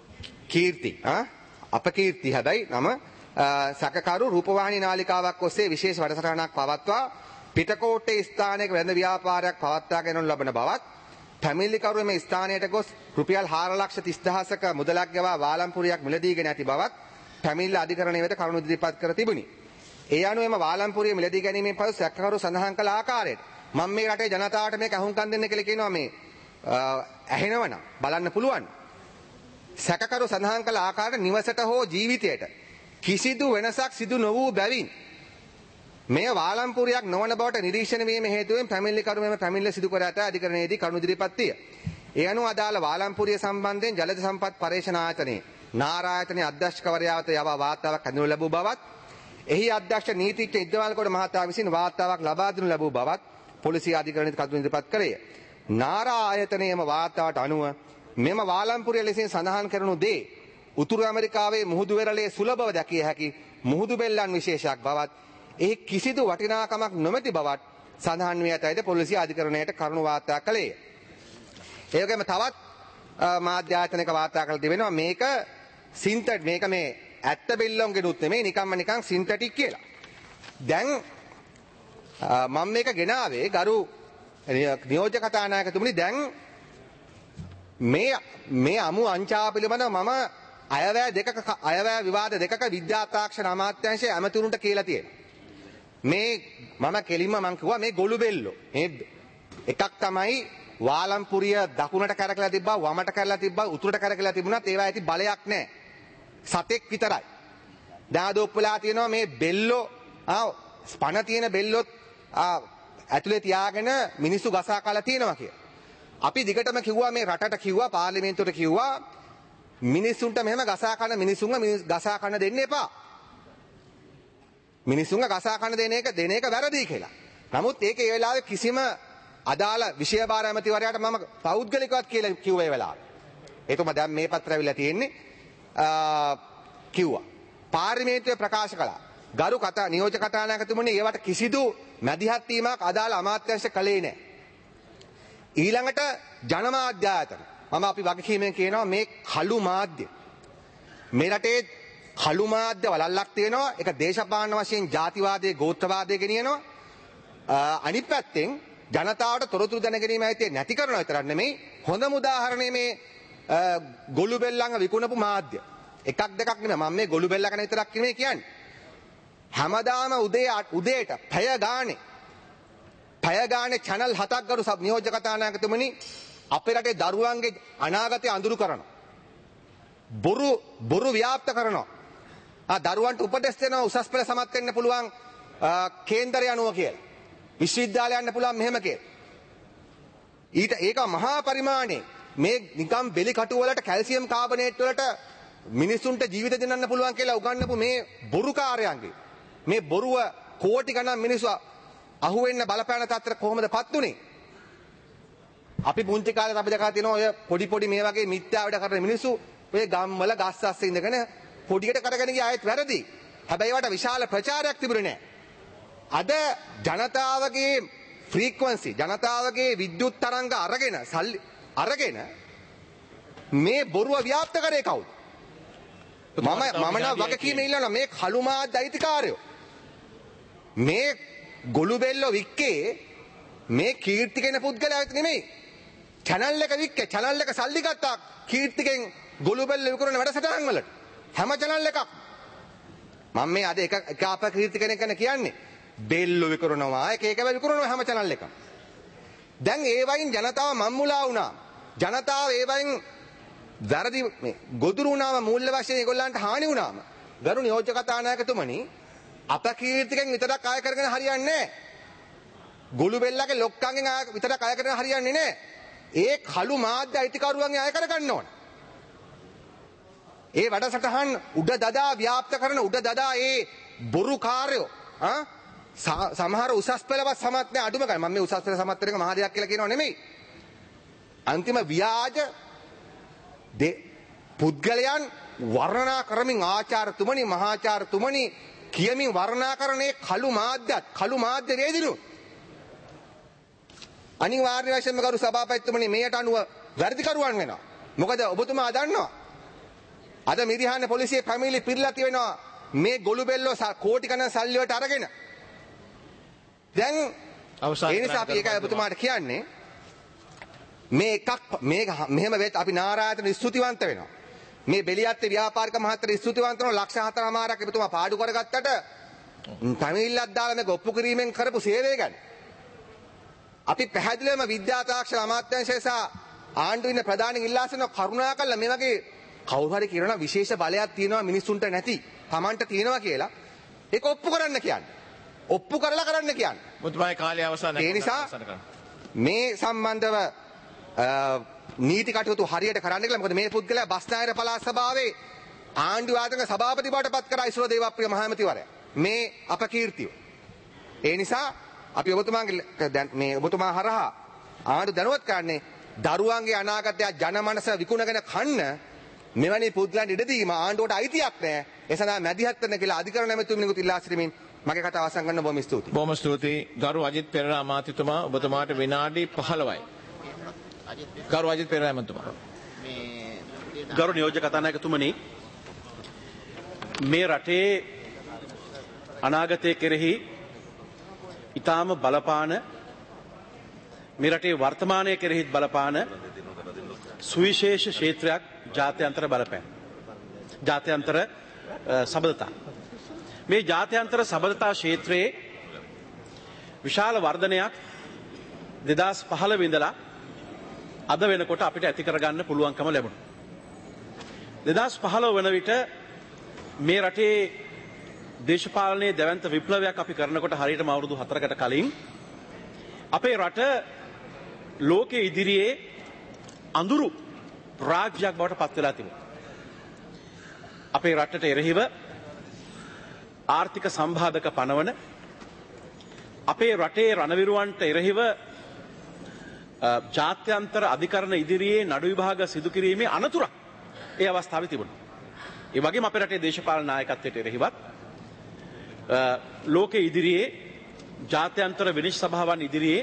කීර්ති අපකීර්ති හැබැයි නම සැකකරු රූපවාහිනී නාලිකාවක් ඔස්සේ විශේෂ වැඩසටහනක් පවත්වා පිටකෝට්ටේ ස්ථානයක වෙළඳ ව්‍යාපාරයක් පවත්වා ගෙන ලබන බවත් පැමිණිලිකරු මේ ස්ථානයට ගොස් රුපියල් හාර ලක්ෂ තිස් දහසක මුදලක් ගෙවා වාලම්පුරියක් මිලදීගෙන ඇති බවත් පැමිණිලි අධිකරණය වෙත කරුණු ඉදිරිපත් කර තිබුණි. ඒ අනුව එම වාලම්පුරිය මිලදී ගැනීමෙන් පසු සැකකරු සඳහන් කළ ආකාරයට මම මේ රටේ ජනතාවට මේක අහුම්කම් දෙන්න කියලා කියනවා මේ ඇහෙනවනම් බලන්න පුළුවන්. සැකකරු සඳහන් කළ ආකාරයට නිවසට හෝ ජීවිතයට කිසිදු වෙනසක් සිදු නොවූ බැවින් මේ වාලම්පුරියක් නොවන බවට නිරීක්ෂණය වීම හේතුවෙන් පැමිණිලිකරු මෙම පැමිණිල්ල සිදු කර ඇත අධිකරණයේදී කරුණු ඉදිරිපත් විය. ඒ අනුව අදාළ වාලම්පුරිය සම්බන්ධයෙන් ජලජ සම්පත් පරීක්ෂණ ආයතනයේ නාරායතනයේ අධ්‍යක්ෂකවරයා වෙත යවා වාර්තාවක් ඇඳනු ලැබූ බවත් එහි අධ්‍යක්ෂ නීතිඥ ඉද්දවල්කොට මහතා විසින් වාර්තාවක් ලබා දෙනු ලැබූ බවත් පොලිසිය අධිකරණයට කරුණු ඉදිරිපත් කළේය. නාරා ආයතනයේම වාර්තාවට අනුව මෙම වාලම්පුරිය ලෙසින් සඳහන් කරනු දේ උතුරු ඇමරිකාවේ මුහුදු වෙරළේ සුලභව දැකිය හැකි මුහුදු බෙල්ලන් විශේෂයක් බවත් එහි කිසිදු වටිනාකමක් නොමැති බවත් සඳහන් වී ඇතයිද පොලිසිය අධිකරණයට කරුණු වාර්තා කළේය. ඒ වගේම තවත් මාධ්‍ය ආයතනයක වාර්තා කළ තිබෙනවා මේක සින්තට් මේක මේ ඇත්ත බෙල්ලොන් ගෙනුත් නෙමෙයි නිකම්ම නිකන් සින්තටික් කියලා. දැන් මම මේක ගෙනාවේ ගරු නියෝජ්‍ය කතානායකතුමනි දැන් මේ මේ අමු අංචාව පිළිබඳව මම අයවැය දෙකක අයවැය විවාද දෙකක විද්‍යා තාක්ෂණ අමාත්‍යාංශයේ ඇමතුරුන්ට කියලා තියෙනවා. මේ මම කෙලින්ම මං කිව්වා මේ ගොළු බෙල්ලෝ. මේ එකක් තමයි වාලම්පුරිය දකුණට කරකලා තිබ්බා වමට කරලා තිබ්බා උතුරට කරකලා තිබුණත් ඒවා ඇති බලයක් නැහැ. සතෙක් විතරයි. දාදොප්පලා තියෙනවා මේ බෙල්ලෝ ආ ස්පන තියෙන බෙල්ලොත් ආ ඇතුලේ තියාගෙන මිනිස්සු ගසා කාලා තියෙනවා කියලා. අපි දිගටම කිව්වා මේ රටට කිව්වා පාර්ලිමේන්තුවට කිව්වා මිනිස්සුන්ට මෙහෙම ගසා කන මිනිස්සුන්ව ගසා කන දෙන්න එපා. මිනිස්සුන්ව ගසා කන දෙන එක දෙන එක වැරදි කියලා. නමුත් ඒක ඒ වෙලාවේ කිසිම අදාළ විෂය භාර ඇමතිවරයාට මම පෞද්ගලිකවත් කියලා කිව්ව ඒ වෙලාවේ. එතුමා දැන් මේ පත්‍රය අවිලා තියෙන්නේ කිව්වා. පාර්ලිමේන්තුවේ ප්‍රකාශ කළා. ගරු කතා නියෝජ්‍ය කතානායකතුමනි ඒවට කිසිදු මැදිහත් වීමක් අදාළ අමාත්‍යාංශ කළේ නැහැ. ඊළඟට ජනමාධ්‍ය ආයතන මම අපි වගකීමෙන් කියනවා මේ කළු මාධ්‍ය මේ රටේ කළු මාධ්‍ය වලල්ලක් තියෙනවා. ඒක දේශපාලන වශයෙන් ජාතිවාදයේ ගෝත්‍රවාදයේ ගෙනියනවා. අනිත් පැත්තෙන් ජනතාවට තොරතුරු දැන ගැනීම ඇත්තේ නැති කරනවා විතරක් නෙමෙයි හොඳම උදාහරණය මේ ගොළු බෙල්ලන්ව විකුණපු මාධ්‍ය. එකක් දෙකක් නෙමෙයි මම මේ ගොළු බෙල්ල ගැන විතරක් නෙමෙයි කියන්නේ. හැමදාම උදේ උදේට පැය ගානේ පැය ගානේ channel හතක් ගරු සබ් නියෝජ්‍ය කතානායකතුමනි අපේ රටේ දරුවන්ගේ අනාගතය අඳුරු කරනවා. බොරු බොරු ව්‍යාප්ත කරනවා. ආ දරුවන්ට උපදෙස් දෙනවා උසස් පෙළ සමත් වෙන්න පුළුවන් කේන්දරය අනුව කියලා. විශ්වවිද්‍යාලය යන්න පුළුවන් මෙහෙම කියලා. ඊට ඒක මහා පරිමාණයේ මේ නිකම් බෙලි කටු වලට කැල්සියම් කාබනේට් වලට මිනිසුන්ට ජීවිත දෙන්නන්න පුළුවන් කියලා උගන්වපු මේ බොරුකාරයන්ගේ මේ බොරුව කෝටි ගණන් මිනිස්සු අහුවෙන්න බලපෑන තත්ත්වයට කොහොමදපත් උනේ? අපි පුංචි කාලේ අපි දැකලා තියෙනවා ඔය පොඩි පොඩි මේ වගේ මිත්‍යා වැඩ කරන මිනිස්සු ඔය ගම්වල ගස් අස්සේ ඉඳගෙන පොඩියට කරගෙන ගිය ආයෙත් වැරදි. හැබැයි ඒවට විශාල ප්‍රචාරයක් තිබුණේ නැහැ. අද ජනතාවගේ ෆ්‍රීකවන්සි ජනතාවගේ විද්‍යුත් තරංග අරගෙන සල්ලි අරගෙන මේ බොරුව ව්‍යාප්ත කරේ කවුද? මම මම නම් වගකීම ඉල්ලනවා මේ කළු මාධ්‍ය අයිතිකාරයෝ. මේ ගොළු බෙල්ලෝ වික්කේ මේ කීර්ති කෙන පුද්ගලයා නෙමෙයි. channel එක වික්කේ channel එක සල්ලි ගත්තා කීර්තිකෙන් ගොළු බෙල්ල විකුණන වැඩසටහන් වලට. හැම channel එකක්. මම මේ අද එක එක අප කීර්ති කෙනෙක් ගැන කියන්නේ. බෙල්ලෝ විකුණනවා එක එක විකුණනවා හැම channel එකක්. දැන් ඒ වයින් ජනතාව මම්මුලා වුණා. ජනතාව ඒ වයින් වැරදි මේ ගොදුරු වුණාම මූල්‍ය වශයෙන් ඒගොල්ලන්ට හානි වුණාම ගරු නියෝජ්‍ය කතානායකතුමනි අපකීර්තිකෙන් විතරක් ආය කරගෙන හරියන්නේ නැහැ. ගොළු බෙල්ලගේ ලොක්කන්ගෙන් ආය විතරක් ආය කරගෙන හරියන්නේ නැහැ. ඒ කළු මාධ්‍ය අයිතිකරුවන්ගේ ආය කර ගන්න ඕන. ඒ වැඩසටහන් උඩ දදා ව්‍යාප්ත කරන උඩ දදා ඒ බොරු කාර්යෝ ආ සමහර උසස් පෙළවත් සමත් නැහැ අඩුම ගන්න. මම මේ උසස් පෙළ සමත් වෙන එක මහා දෙයක් කියලා කියනව නෙමෙයි. අන්තිම ව්‍යාජ දෙ පුද්ගලයන් වර්ණනා කරමින් ආචාර්යතුමනි මහාචාර්යතුමනි කියමින් වර්ණනා කරන්නේ කළු මාධ්‍යත් කළු මාධ්‍ය වේදිනු අනිවාර්ය වශයෙන්ම කරු සභාපතිතුමනි මේට අනුව වැරදිකරුවන් වෙනවා. මොකද ඔබතුමා දන්නවා අද මිරිහාන පොලිසියේ පැමිණිලි පිරලා තියෙනවා මේ ගොළු බෙල්ලෝ කෝටි ගණන් සල්ලි වලට අරගෙන. දැන් ඒ නිසා අපි ඒකයි ඔබතුමාට කියන්නේ මේ එකක් මේ මෙහෙම වෙත් අපි නාරායතන ස්තුතිවන්ත වෙනවා. මේ බෙලියත්තේ ව්‍යාපාරික මහත්තයා ස්තුතිවන්ත වෙනවා ලක්ෂ හතරමාරක් ඔබතුමා පාඩු කරගත්තට පැමිණිල්ලක් දාලා මේක ඔප්පු කිරීමෙන් කරපු සේවය ගැන. අපි පැහැදිලිවම විද්‍යා තාක්ෂණ අමාත්‍යාංශය සහ ආණ්ඩුවේ ඉන්න ප්‍රධානීන් ඉල්ලා සිටින කරුණාකරලා මේ වගේ කවුරු හරි කියනවා විශේෂ බලයක් තියෙනවා මිනිසුන්ට නැති Tamanට තියෙනවා කියලා ඒක ඔප්පු කරන්න කියන්නේ. ඔප්පු කරලා කරන්න කියන්නේ. මුතුමාගේ කාලය අවසන්. ඒ නිසා මේ සම්බන්ධව නීති කටයුතු හරියට කරන්න කියලා. මොකද මේ පුද්ගලයා බස්නාහිර පළාත් සභාවේ ආණ්ඩු ආයතන සභාපති බවට පත් කරා ඉස්රෝ දේවප්‍රිය මහමැතිවරයා. මේ අපකීර්තිය. ඒ නිසා අපි ඔබතුමාගේ දැන් මේ ඔබතුමා හරහා ආණ්ඩු දැනුවත් කරන්නේ දරුවන්ගේ අනාගතය ජනමනස විකුණගෙන කන්න මෙවැනි පුද්ගලයන් ඉඩ දීම ආණ්ඩුවට අයිතියක් නැහැ. ඒ සඳහා මැදිහත් වෙන්න කියලා අධිකරණ නැමැතුමිනිකුත් ඉල්ලා සිටිමින් මගේ කතාව අවසන් කරන්න බොහොම ස්තුතියි. බොහොම ස්තුතියි. ගරු අජිත් පෙරේරා අමාත්‍යතුමා ඔබතුමාට විනාඩි පහළොවයි. ගරු අජිත් පෙරේරා අමාත්‍යතුමා. ගරු නියෝජ්‍ය කතානායකතුමනි මේ රටේ අනාගතය කෙරෙහි ඊටාම බලපාන මේ රටේ වර්තමානය කෙරෙහිත් බලපාන සුවිශේෂ ක්ෂේත්‍රයක් ජාත්‍යන්තර බලපෑම. ජාත්‍යන්තර සබඳතා. මේ ජාත්‍යන්තර සබඳතා ක්ෂේත්‍රයේ විශාල වර්ධනයක් දෙදහස් පහළොව ඉඳලා අද වෙනකොට අපිට ඇති කරගන්න පුළුවන්කම ලැබුණා. දෙදහස් පහළොව වන විට මේ රටේ දේශපාලනයේ දැවැන්ත විප්ලවයක් අපි කරනකොට හරියටම අවුරුදු හතරකට කලින් අපේ රට ලෝකයේ ඉදිරියේ අඳුරු රාජ්‍යයක් බවට පත් වෙලා තිබුණා. අපේ රටට එරෙහිව ආර්ථික සම්බාධක පනවන අපේ රටේ රණවිරුවන්ට එරෙහිව ජාත්‍යන්තර අධිකරණ ඉදිරියේ නඩු විභාග සිදු කිරීමේ අනතුරක් ඒ අවස්ථාවේ තිබුණා. ඒ වගේම අපේ රටේ දේශපාලන නායකත්වයට එරෙහිවත් ලෝකයේ ඉදිරියේ ජාත්‍යන්තර විනිශ්චය සභාවන් ඉදිරියේ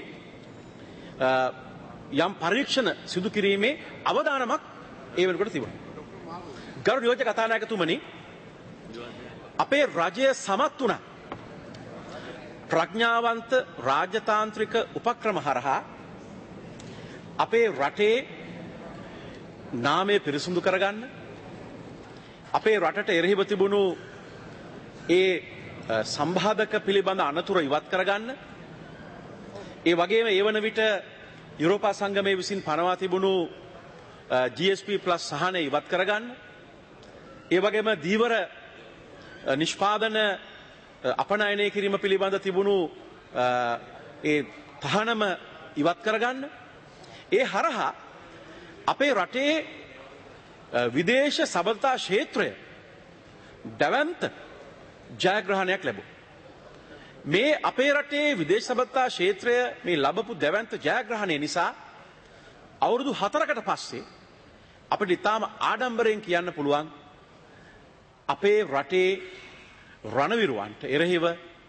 යම් පරීක්ෂණ සිදු කිරීමේ අවදානමක් ඒ වෙනකොට තිබුණා. ගරු නියෝජ්‍ය කතානායකතුමනි අපේ රජය සමත් වුණා ප්‍රඥාවන්ත රාජ්‍යතාන්ත්‍රික උපක්‍රම හරහා අපේ රටේ නාමය පිරිසුදු කරගන්න අපේ රටට එරෙහිව තිබුණු ඒ සම්බාධක පිළිබඳ අනතුර ඉවත් කරගන්න ඒ වගේම ඒ වන විට යුරෝපා සංගමයේ විසින් පනවා තිබුණු ජී එස් පී ප්ලස් සහනය ඉවත් කරගන්න ඒ වගේම දීවර නිෂ්පාදන අපනයනය කිරීම පිළිබඳ තිබුණු ඒ තහනම ඉවත් කරගන්න ඒ හරහා අපේ රටේ විදේශ සබඳතා ක්ෂේත්‍රය දැවැන්ත ජයග්‍රහණයක් ලැබුවා. මේ අපේ රටේ විදේශ සබඳතා ක්ෂේත්‍රය මේ ලැබපු දැවැන්ත ජයග්‍රහණය නිසා අවුරුදු හතරකට පස්සේ අපිට ඉතාම ආඩම්බරයෙන් කියන්න පුළුවන් අපේ රටේ රණවිරුවන්ට එරෙහිව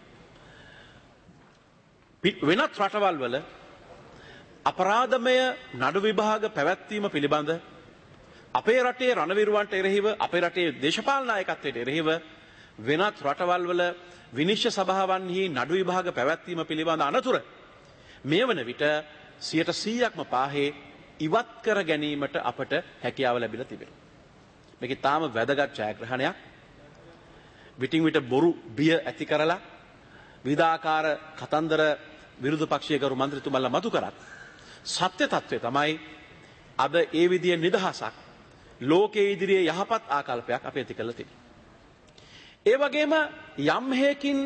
වෙනත් රටවල් වල අපරාධමය නඩු විභාග පැවැත්වීම පිළිබඳ අපේ රටේ රණවිරුවන්ට එරෙහිව අපේ රටේ දේශපාලන නායකත්වයට එරෙහිව වෙනත් රටවල් වල විනිශ්චය සභාවන්හි නඩු විභාග පැවැත්වීම පිළිබඳ අනතුර මේ වන විට සියයට සීයක්ම පාහේ ඉවත් කර ගැනීමට අපට හැකියාව ලැබිලා තිබෙනවා. මේක තාම වැදගත් ජයග්‍රහණයක්. විටින් විට බොරු බිය ඇති කරලා විවිධාකාර කතන්දර විරුද්ධ පක්ෂයේ ගරු මන්ත්‍රීතුමන්ලා මතු කරත් සත්‍ය తත්වය තමයි අද ඒ විදිහේ නිදහසක් ලෝකයේ ඉදිරියේ යහපත් ආකල්පයක් අපි ඇති කරලා තියෙනවා. ඒ වගේම යම් හේකින්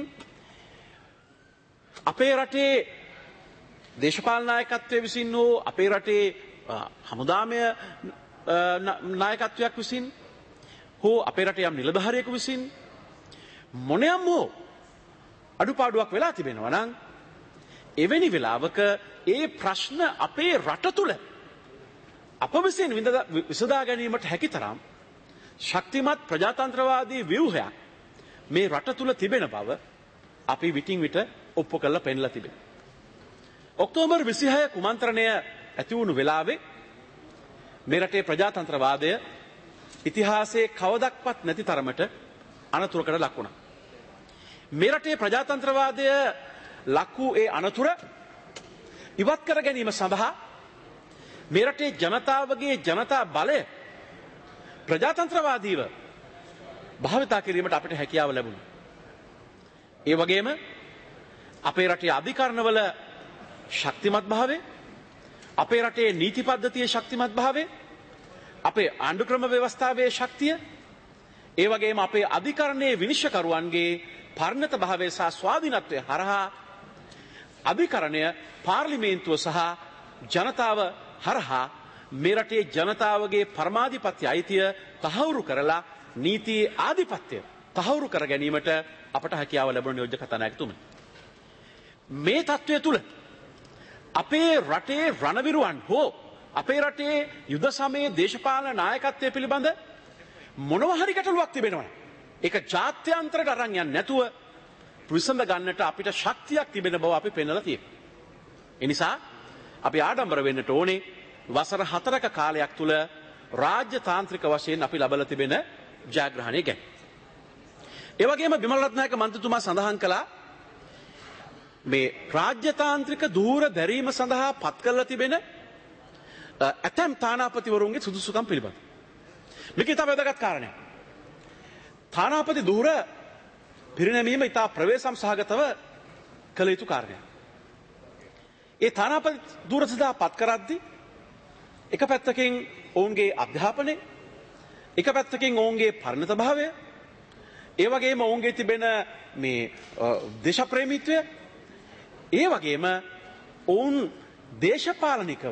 අපේ රටේ දේශපාලන නායකත්වයේ විසින් හෝ අපේ රටේ හමුදාමය නායකත්වයක් විසින් හෝ අපේ රටේ යම් නිලධාරියෙකු විසින් මොනියම් හෝ අඩුපාඩුවක් වෙලා තිබෙනවා නම් එවැනි වෙලාවක ඒ ප්‍රශ්න අපේ රට තුළ අප විසින් විසඳා ගැනීමට හැකි තරම් ශක්තිමත් ප්‍රජාතන්ත්‍රවාදී ව්‍යුහයක් මේ රට තුළ තිබෙන බව අපි විටින් විට ඔප්පු කරලා පෙන්නලා තිබෙනවා. ඔක්තෝබර් විසිහය කුමන්ත්‍රණය ඇති වුණු වෙලාවේ මේ රටේ ප්‍රජාතන්ත්‍රවාදය ඉතිහාසයේ කවදක්වත් නැති තරමට අනතුරකට ලක් වුණා. මේ රටේ ප්‍රජාතන්ත්‍රවාදය ලක් වූ ඒ අනතුර ඉවත් කර ගැනීම සඳහා මේ රටේ ජනතාවගේ ජනතා බලය ප්‍රජාතන්ත්‍රවාදීව භාවිතා කිරීමට අපිට හැකියාව ලැබුණා. ඒ වගේම අපේ රටේ අධිකරණවල ශක්තිමත් භාවය, අපේ රටේ නීති පද්ධතියේ ශක්තිමත් භාවය, අපේ ආණ්ඩුක්‍රම ව්‍යවස්ථාවේ ශක්තිය, ඒ වගේම අපේ අධිකරණයේ විනිශ්චයකරුවන්ගේ පරිණත භාවය සහ ස්වාධීනත්වය හරහා අධිකරණය පාර්ලිමේන්තුව සහ ජනතාව හරහා මේ රටේ ජනතාවගේ පරමාධිපත්‍ය අයිතිය තහවුරු කරලා නීතියේ ආධිපත්‍ය තහවුරු කර ගැනීමට අපට හැකියාව ලැබුණ නියෝජ්‍ය කතානායකතුමනි. මේ තත්ත්වය තුල අපේ රටේ රණවිරුවන් හෝ අපේ රටේ යුද සමයේ දේශපාලන නායකත්වය පිළිබඳ මොනවා හරි ගැටලුවක් තිබෙනවා. ඒක ජාත්‍යන්තරයට අරන් යන්නේ නැතුව විසඳ ගන්නට අපිට ශක්තියක් තිබෙන බව අපි පෙන්වලා තියෙනවා. ඒ නිසා අපි ආඩම්බර වෙන්නට ඕනේ වසර හතරක කාලයක් තුල රාජ්‍ය තාන්ත්‍රික වශයෙන් අපි ලබලා තිබෙන ජයග්‍රහණය ගැන. ඒ වගේම බිමල් රත්නායක මන්ත්‍රීතුමා සඳහන් කළා මේ රාජ්‍ය තාන්ත්‍රික ධූර දැරීම සඳහා පත් කරලා තිබෙන ඇතැම් තානාපතිවරුන්ගේ සුදුසුකම් පිළිබඳ. මේක ඉතා වැදගත් කාරණයක්. තානාපති ධූර පිරිනැමීම ඉතා ප්‍රවේශම් සහගතව කළ යුතු කාරණයක්. ඒ තානාපති ධූර සඳහා පත් කරද්දී එක පැත්තකින් ඔවුන්ගේ අධ්‍යාපනය, එක පැත්තකින් ඔවුන්ගේ පරිණත භාවය, ඒ වගේම ඔවුන්ගේ තිබෙන මේ දේශප්‍රේමීත්වය, ඒ වගේම ඔවුන් දේශපාලනිකව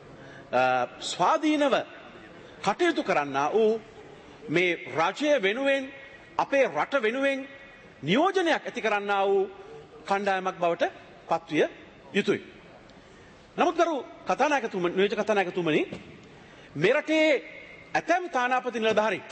ස්වාධීනව කටයුතු කරන්නා වූ මේ රජය වෙනුවෙන් අපේ රට වෙනුවෙන් නියෝජනයක් ඇති කරන්නා වූ කණ්ඩායමක් බවට පත්විය යුතුයි. නමුත් ගරු කතානායකතුමනි, නියෝජ්‍ය කතානායකතුමනි, මේ රටේ ඇතැම් තානාපති නිලධාරීන්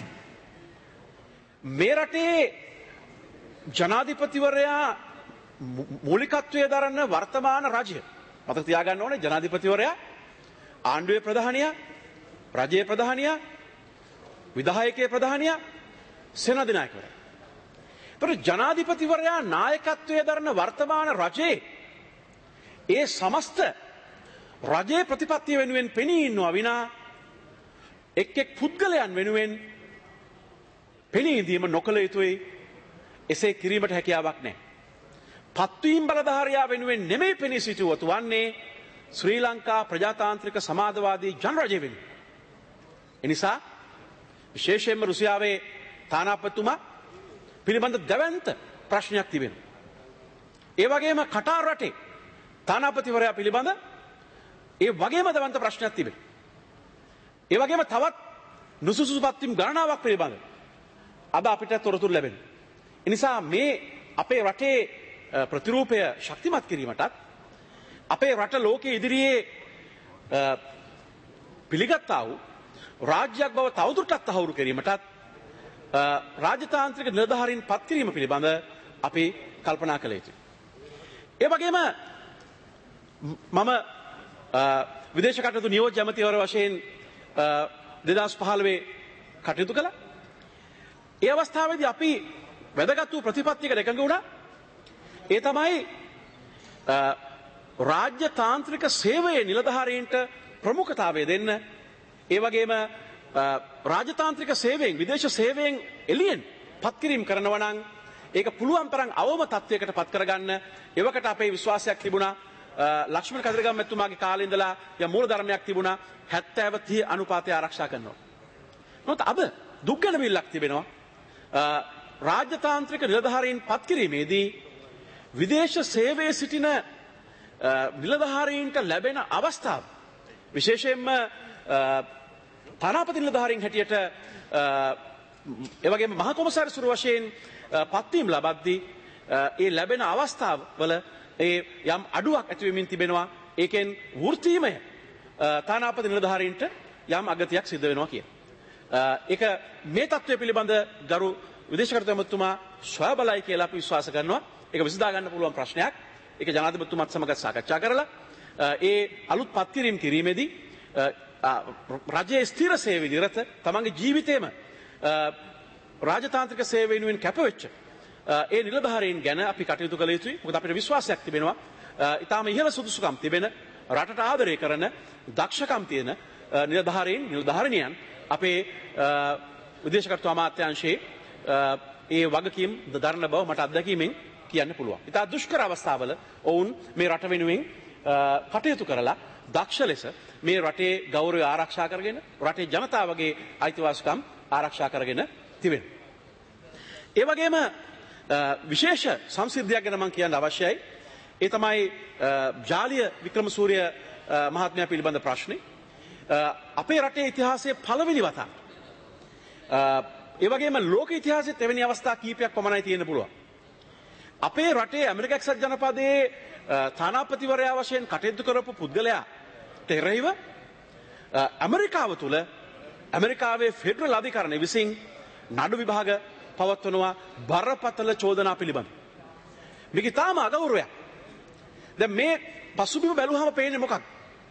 මේ රටේ ජනාධිපතිවරයා මූලිකත්වයේ දරන වර්තමාන රජය මතක තියාගන්න ඕනේ. ජනාධිපතිවරයා ආණ්ඩුවේ ප්‍රධානියා, රජයේ ප්‍රධානියා, විධායකයේ ප්‍රධානියා, සේනාධිනායකවරයා. ඒතර ජනාධිපතිවරයා නායකත්වයේ දරන වර්තමාන රජයේ ඒ සමස්ත රජයේ ප්‍රතිපත්තිය වෙනුවෙන් පෙනී ඉන්නවා විනා එක් එක් පුද්ගලයන් වෙනුවෙන් පෙනී ඉඳීම නොකළ යුතුයි. එසේ කිරීමට හැකියාවක් නැහැ. පත්වීම් බලධාරයා වෙනුවෙන් නෙමෙයි පෙනී සිටුවතු වන්නේ ශ්‍රී ලංකා ප්‍රජාතාන්ත්‍රික සමාජවාදී ජනරජය වෙනුවෙන්. එනිසා විශේෂයෙන්ම රුසියාවේ තානාපතිතුමා පිළිබඳ දැවැන්ත ප්‍රශ්නයක් තිබෙනවා. ඒ වගේම කටාර් රටේ තානාපතිවරයා පිළිබඳ ඒ වගේම දැවැන්ත ප්‍රශ්නයක් තිබෙනවා. ඒ වගේම තවත් නුසුසුසු පත්වීම් ගණනාවක් පිළිබඳ අද අපිට තොරතුරු ලැබෙනවා. එනිසා මේ අපේ රටේ ප්‍රතිරූපය ශක්තිමත් කිරීමටත් අපේ රට ලෝකයේ ඉදිරියේ පිළිගත්තා වූ රාජ්‍යයක් බව තවදුරටත් තහවුරු කිරීමටත් රාජතාන්ත්‍රික නිලධාරීන් පත් කිරීම පිළිබඳ අපි කල්පනා කළ යුතුයි. ඒ වගේම මම විදේශ කටයුතු නියෝජ්‍ය ඇමතිවර වශයෙන් දෙදහස් පහළොව කටයුතු කළා. ඒ අවස්ථාවේදී අපි වැදගත් වූ ප්‍රතිපත්තියකට එකඟ වුණා. ඒ තමයි රාජ්‍ය තාන්ත්‍රික සේවයේ නිලධාරීන්ට ප්‍රමුඛතාවය දෙන්න. ඒ වගේම රාජතාන්ත්‍රික සේවයෙන් විදේශ සේවයෙන් එළියෙන් පත්කිරීම කරනවා නම් ඒක පුළුවන් තරම් අවම තත්වයකට පත් කරගන්න එවකට අපේ විශ්වාසයක් තිබුණා. ලක්ෂ්මණ කදිරගම මැතිතුමාගේ කාලේ ඉඳලා ය මූල ධර්මයක් තිබුණා හැත්තෑව තිහ අනුපාතය ආරක්ෂා කරනවා. නමුත් අද දුක් ගැනවිල්ලක් තිබෙනවා. රාජ්‍යතාන්ත්‍රික නිලධාරීන් පත් කිරීමේදී විදේශ සේවයේ සිටින නිලධාරීන්ට ලැබෙන අවස්ථාව විශේෂයෙන්ම තානාපති නිලධාරීන් හැටියට ඒ වගේම මහ කොමසාරිස්වරු වශයෙන් පත්වීම් ලබද්දී ඒ ලැබෙන අවස්ථාවවල ඒ යම් අඩුවක් ඇති වෙමින් තිබෙනවා. ඒකෙන් වෘත්තීමය තානාපති නිලධාරීන්ට යම් අගතියක් සිද්ධ වෙනවා කිය. ඒක මේ තත්ත්වය පිළිබඳ ගරු විදේශ කටයුතු ඇමතිතුමා සොයා බලයි කියලා අපි විශ්වාස කරනවා. ඒක විසඳා ගන්න පුළුවන් ප්‍රශ්නයක්. ඒක ජනාධිපතිතුමාත් සමග සාකච්ඡා කරලා ඒ අලුත් පත්කිරීම කිරීමේදී රජයේ ස්ථිර සේවය නිරත තමන්ගේ ජීවිතේම රාජතාන්ත්‍රික සේවය වෙනුවෙන් කැපවෙච්ච ඒ නිලධාරීන් ගැන අපි කටයුතු කළ යුතුයි. මොකද අපිට විශ්වාසයක් තිබෙනවා ඊටාම ඉහළ සුදුසුකම් තිබෙන රටට ආදරය කරන දක්ෂකම් තියෙන නිලධාරීන් නිලධාරිනියන් අපේ විදේශ කටයුතු අමාත්‍යාංශයේ ඒ වගකීම් දරන බව මට අත්දැකීමෙන් කියන්න පුළුවන්. ඉතා දුෂ්කර අවස්ථාවල ඔවුන් මේ රට වෙනුවෙන් කටයුතු කරලා දක්ෂ ලෙස මේ රටේ ගෞරවය ආරක්ෂා කරගෙන රටේ ජනතාවගේ අයිතිවාසිකම් ආරක්ෂා කරගෙන තිබෙනවා. ඒ වගේම විශේෂ සංසිද්ධියක් ගැන මම කියන්න අවශ්‍යයි. ඒ තමයි ජාලිය වික්‍රමසූරිය මහත්මයා පිළිබඳ ප්‍රශ්නේ. අපේ රටේ ඉතිහාසයේ පළවෙනි වතාව ඒ වගේම ලෝක ඉතිහාසයේ එවැනි අවස්ථා කීපයක් පමණයි තියෙන්න පුළුවන්. අපේ රටේ ඇමරිකා එක්සත් ජනපදයේ තානාපතිවරයා වශයෙන් කටයුතු කරපු පුද්ගලයා තෙරෙහිව ඇමරිකාව තුළ ඇමරිකාවේ ෆෙඩරල් අධිකරණය විසින් නඩු විභාග පවත්වනවා බරපතල චෝදනා පිළිබඳ. මේක තාම අගෞරවයක්. දැන් මේ පසුබිම බැලුවහම පේන්නේ මොකක්ද?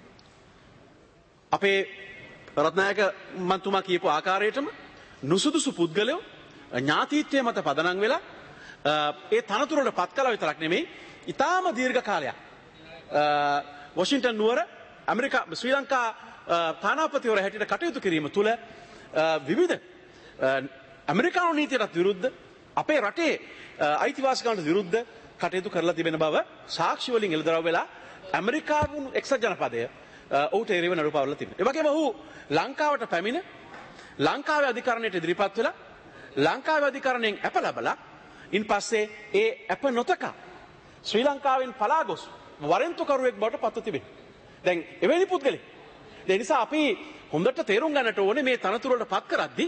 අපේ රත්නායක මන්තුමා කියපු ආකාරයටම නුසුදුසු පුද්ගලයෝ ඥාතීත්වයේ මත පදනම් වෙලා ඒ තනතුරට පත් කළා විතරක් නෙමෙයි ඉතාම දීර්ඝ කාලයක් වොෂින්ටන් නුවර ඇමරිකා ශ්‍රී ලංකා තානාපතිවරයා හැටියට කටයුතු කිරීම තුළ විවිධ ඇමරිකානු නීතියටත් විරුද්ධ අපේ රටේ අයිතිවාසිකමට විරුද්ධ කටයුතු කරලා තිබෙන බව සාක්ෂි වලින් එළිදරව් වෙලා ඇමරිකානු එක්සත් ජනපදය ඔහුට එරෙහිව නඩු පවරලා තිබෙනවා. ඒ වගේම ඔහු ලංකාවට පැමිණ ලංකාවේ අධිකරණයට ඉදිරිපත් වෙලා ලංකාවේ අධිකරණයෙන් අප ලැබලා ඉන් පස්සේ ඒ අප නොතකා ශ්‍රී ලංකාවෙන් පලා ගොස් වරෙන්තුකරුවෙක් බවට පත්ව තිබෙනවා. දැන් එවැනි පුද්ගලෙක්. ඒ නිසා අපි හොඳට තේරුම් ගන්නට ඕනේ මේ තනතුරු වලට පත් කරද්දී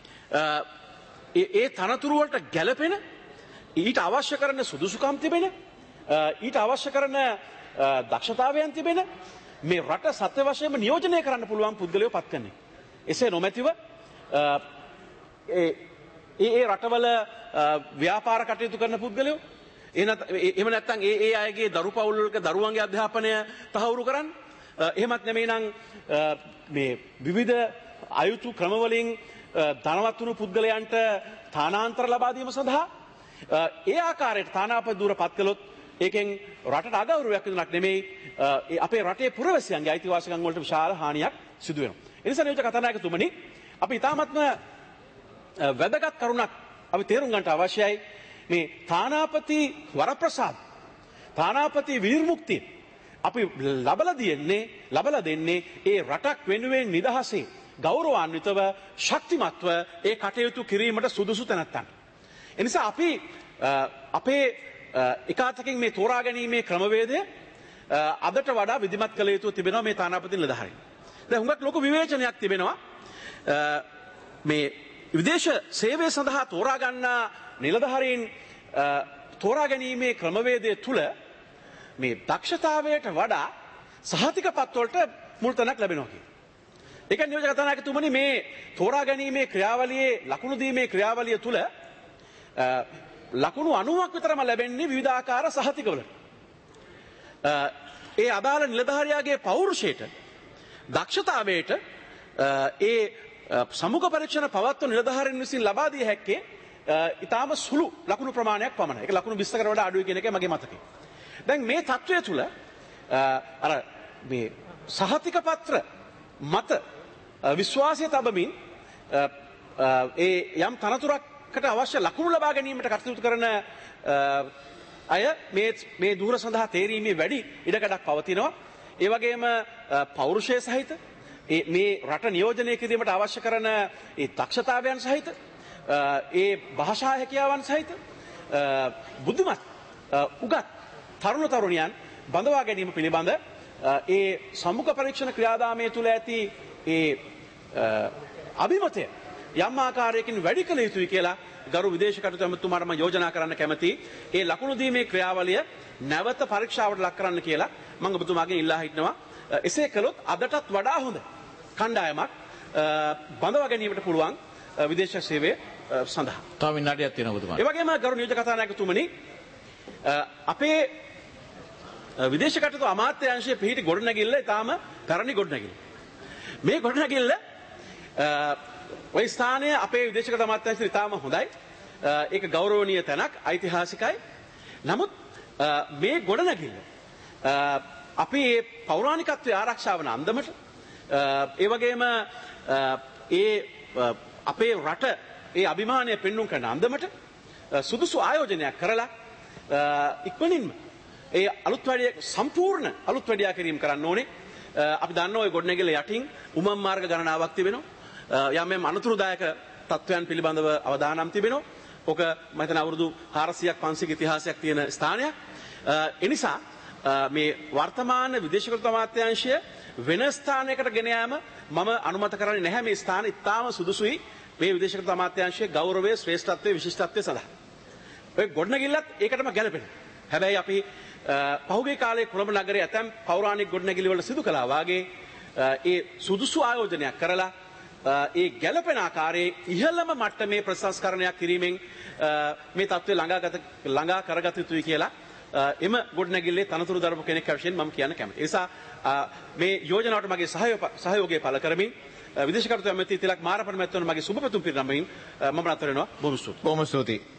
ඒ තනතුරු වලට ගැළපෙන ඊට අවශ්‍ය කරන සුදුසුකම් තිබෙන ඊට අවශ්‍ය කරන දක්ෂතාවයන් තිබෙන මේ රට සත්‍ය වශයෙන්ම නියෝජනය කරන්න පුළුවන් පුද්ගලයෝ පත් කරන්නේ. එසේ නොමැතිව ඒ ඒ රටවල ව්‍යාපාර කටයුතු කරන පුද්ගලයෝ එහෙම නැත්නම් ඒ ඒ අයගේ දරු පවුල් වලක දරුවන්ගේ අධ්‍යාපනය තහවුරු කරන්න එහෙමත් නෙමෙයි නම් මේ විවිධ අයුතු ක්‍රමවලින් ධනවත් වුණු පුද්ගලයන්ට තානාන්තර ලබා දීම සඳහා ඒ ආකාරයට තානාපති දුර පත් කළොත් ඒකෙන් රටට අගෞරවයක් විතරක් නෙමෙයි අපේ රටේ පුරවැසියන්ගේ අයිතිවාසිකම් වලට විශාල හානියක් සිදු වෙනවා. ඒ නිසා නියෝජ්‍ය කතානායකතුමනි අපි ඊටාත්ම වැදගත් කරුණක් අපි තේරුම් ගන්නට අවශ්‍යයි. මේ තානාපති වරප්‍රසාද තානාපති විමුක්තිය අපි ලබලා දෙන්නේ ලබලා දෙන්නේ ඒ රටක් වෙනුවෙන් නිදහසේ ගෞරවාන්විතව ශක්තිමත්ව ඒ කටයුතු කිරීමට සුදුසු තැනැත්තන්. එනිසා අපි අපේ එකාතකින් මේ තෝරා ගැනීමේ ක්‍රමවේදය අදට වඩා විධිමත් කළ යුතු තිබෙනවා මේ තානාපති නිලධාරීන්. දැන් හුඟක් ලොකු විවේචනයක් තිබෙනවා මේ විදේශ සේවය සඳහා තෝරා ගන්නා නිලධාරීන් තෝරා ගැනීමේ ක්‍රමවේදය තුළ මේ දක්ෂතාවයට වඩා සහතික පත්වලට මුල් තැනක් ලැබෙනවා කියලා. ඒක නියෝජ්‍ය කතානායකතුමනි මේ තෝරා ගැනීමේ ක්‍රියාවලියේ ලකුණු දීමේ ක්‍රියාවලිය තුළ ලකුණු අනූවක් විතරම ලැබෙන්නේ විවිධාකාර සහතිකවලට. ඒ අදාළ නිලධාරියාගේ පෞරුෂයට දක්ෂතාවයට ඒ සමුඛ පරීක්ෂණ පවත්වන නිලධාරීන් විසින් ලබා දිය හැක්කේ ඊටාම සුළු ලකුණු ප්‍රමාණයක් පමණයි. ඒක ලකුණු විස්සකට වඩා අඩුයි කියන එකයි මගේ මතකය. දැන් මේ තත්වය තුළ අර මේ සහතික පත්‍ර මත විශ්වාසය තබමින් ඒ යම් තනතුරකට අවශ්‍ය ලකුණු ලබා ගැනීමට කටයුතු කරන අය මේ මේ දුර සඳහා තේරීමේ වැඩි ඉඩකඩක් පවතිනවා. ඒ වගේම පෞරුෂය සහිත මේ රට නියෝජනය කිරීමට අවශ්‍ය කරන ඒ දක්ෂතාවයන් සහිත ඒ භාෂා හැකියාවන් සහිත බුද්ධිමත් උගත් තරුණ තරුණියන් බඳවා ගැනීම පිළිබඳ ඒ සම්මුඛ පරීක්ෂණ ක්‍රියාදාමයේ තුල ඇති ඒ අභිමතය යම් ආකාරයකින් වැඩි කළ යුතුයි කියලා ගරු විදේශ කටයුතු ඇමතුමාට මම යෝජනා කරන්න කැමතියි. ඒ ලකුණු දීමේ ක්‍රියාවලිය නැවත පරීක්ෂාවට ලක් කරන්න කියලා මම ඔබතුමාගෙන් ඉල්ලා හිටනවා. එසේ කළොත් අදටත් වඩා හොඳ කණ්ඩායමක් බඳවා ගැනීමට පුළුවන් විදේශ සේවය සඳහා. තව විනාඩියක් තියෙනවා ඔබතුමාට. ඒ වගේම ගරු නියෝජ්‍ය කතානායකතුමනි අපේ විදේශ කටයුතු අමාත්‍යාංශයේ පිහිටි ගොඩනැගිල්ල ඊටාම පැරණි ගොඩනැගිල්ල. මේ ගොඩනැගිල්ල ඔය ස්ථානය අපේ විදේශගත අමාත්‍යාංශය ඉතාම හොඳයි. ඒක ගෞරවනීය තැනක්, ඓතිහාසිකයි. නමුත් මේ ගොඩනැගිල්ල අපේ පෞරාණිකත්වයේ ආරක්ෂා වන අන්දමට ඒ වගේම ඒ අපේ රට ඒ අභිමානය පෙන්වුම් කරන අන්දමට සුදුසු ආයෝජනයක් කරලා ඉක්මනින්ම ඒ අලුත් වැඩිය සම්පූර්ණ අලුත් වැඩියා කිරීම කරන්න ඕනේ. අපි දන්නවා ඔය ගොඩනැගිල්ල යටින් උමම් මාර්ග ගණනාවක් තිබෙනවා. යම් යම් අනතුරුදායක තත්ත්වයන් පිළිබඳව අවධානම් තිබෙනවා. ඔක මම හිතන අවුරුදු හාරසියයක් පන්සියක ඉතිහාසයක් තියෙන ස්ථානයක්. ඒ නිසා මේ වර්තමාන විදේශගත අමාත්‍යාංශය වෙන ස්ථානයකට ගෙන යාම මම අනුමත කරන්නේ නැහැ. මේ ස්ථාන ඉතාම සුදුසුයි මේ විදේශගත අමාත්‍යාංශයේ ගෞරවයේ ශ්‍රේෂ්ඨත්වයේ විශිෂ්ටත්වයේ සඳහා. ඔය ගොඩනැගිල්ලත් ඒකටම ගැලපෙනවා. හැබැයි අපි පහුගිය කාලේ කොළඹ නගරයේ ඇතැම් පෞරාණික ගොඩනැගිලි වල සිදු කළා වාගේ ඒ සුදුසු ආයෝජනයක් කරලා ඒ ගැලපෙන ආකාරයේ ඉහළම මට්ටමේ ප්‍රසංස්කරණයක් කිරීමෙන් මේ තත්ත්වය ළඟාගත ළඟා කරගත යුතුයි කියලා එම ගොඩනැගිල්ලේ තනතුරු දරපු කෙනෙක් වශයෙන් මම කියන්න කැමතියි. ඒ නිසා මේ යෝජනාවට මගේ සහයෝගය පළ කරමින් විදේශ කටයුතු ඇමති තිලක් මාරපන මැතිතුමන් මගේ සුබ පැතුම් පිරිනමමින් මම නතර වෙනවා. බොහොම ස්තුතියි. බොහොම ස්තුතියි.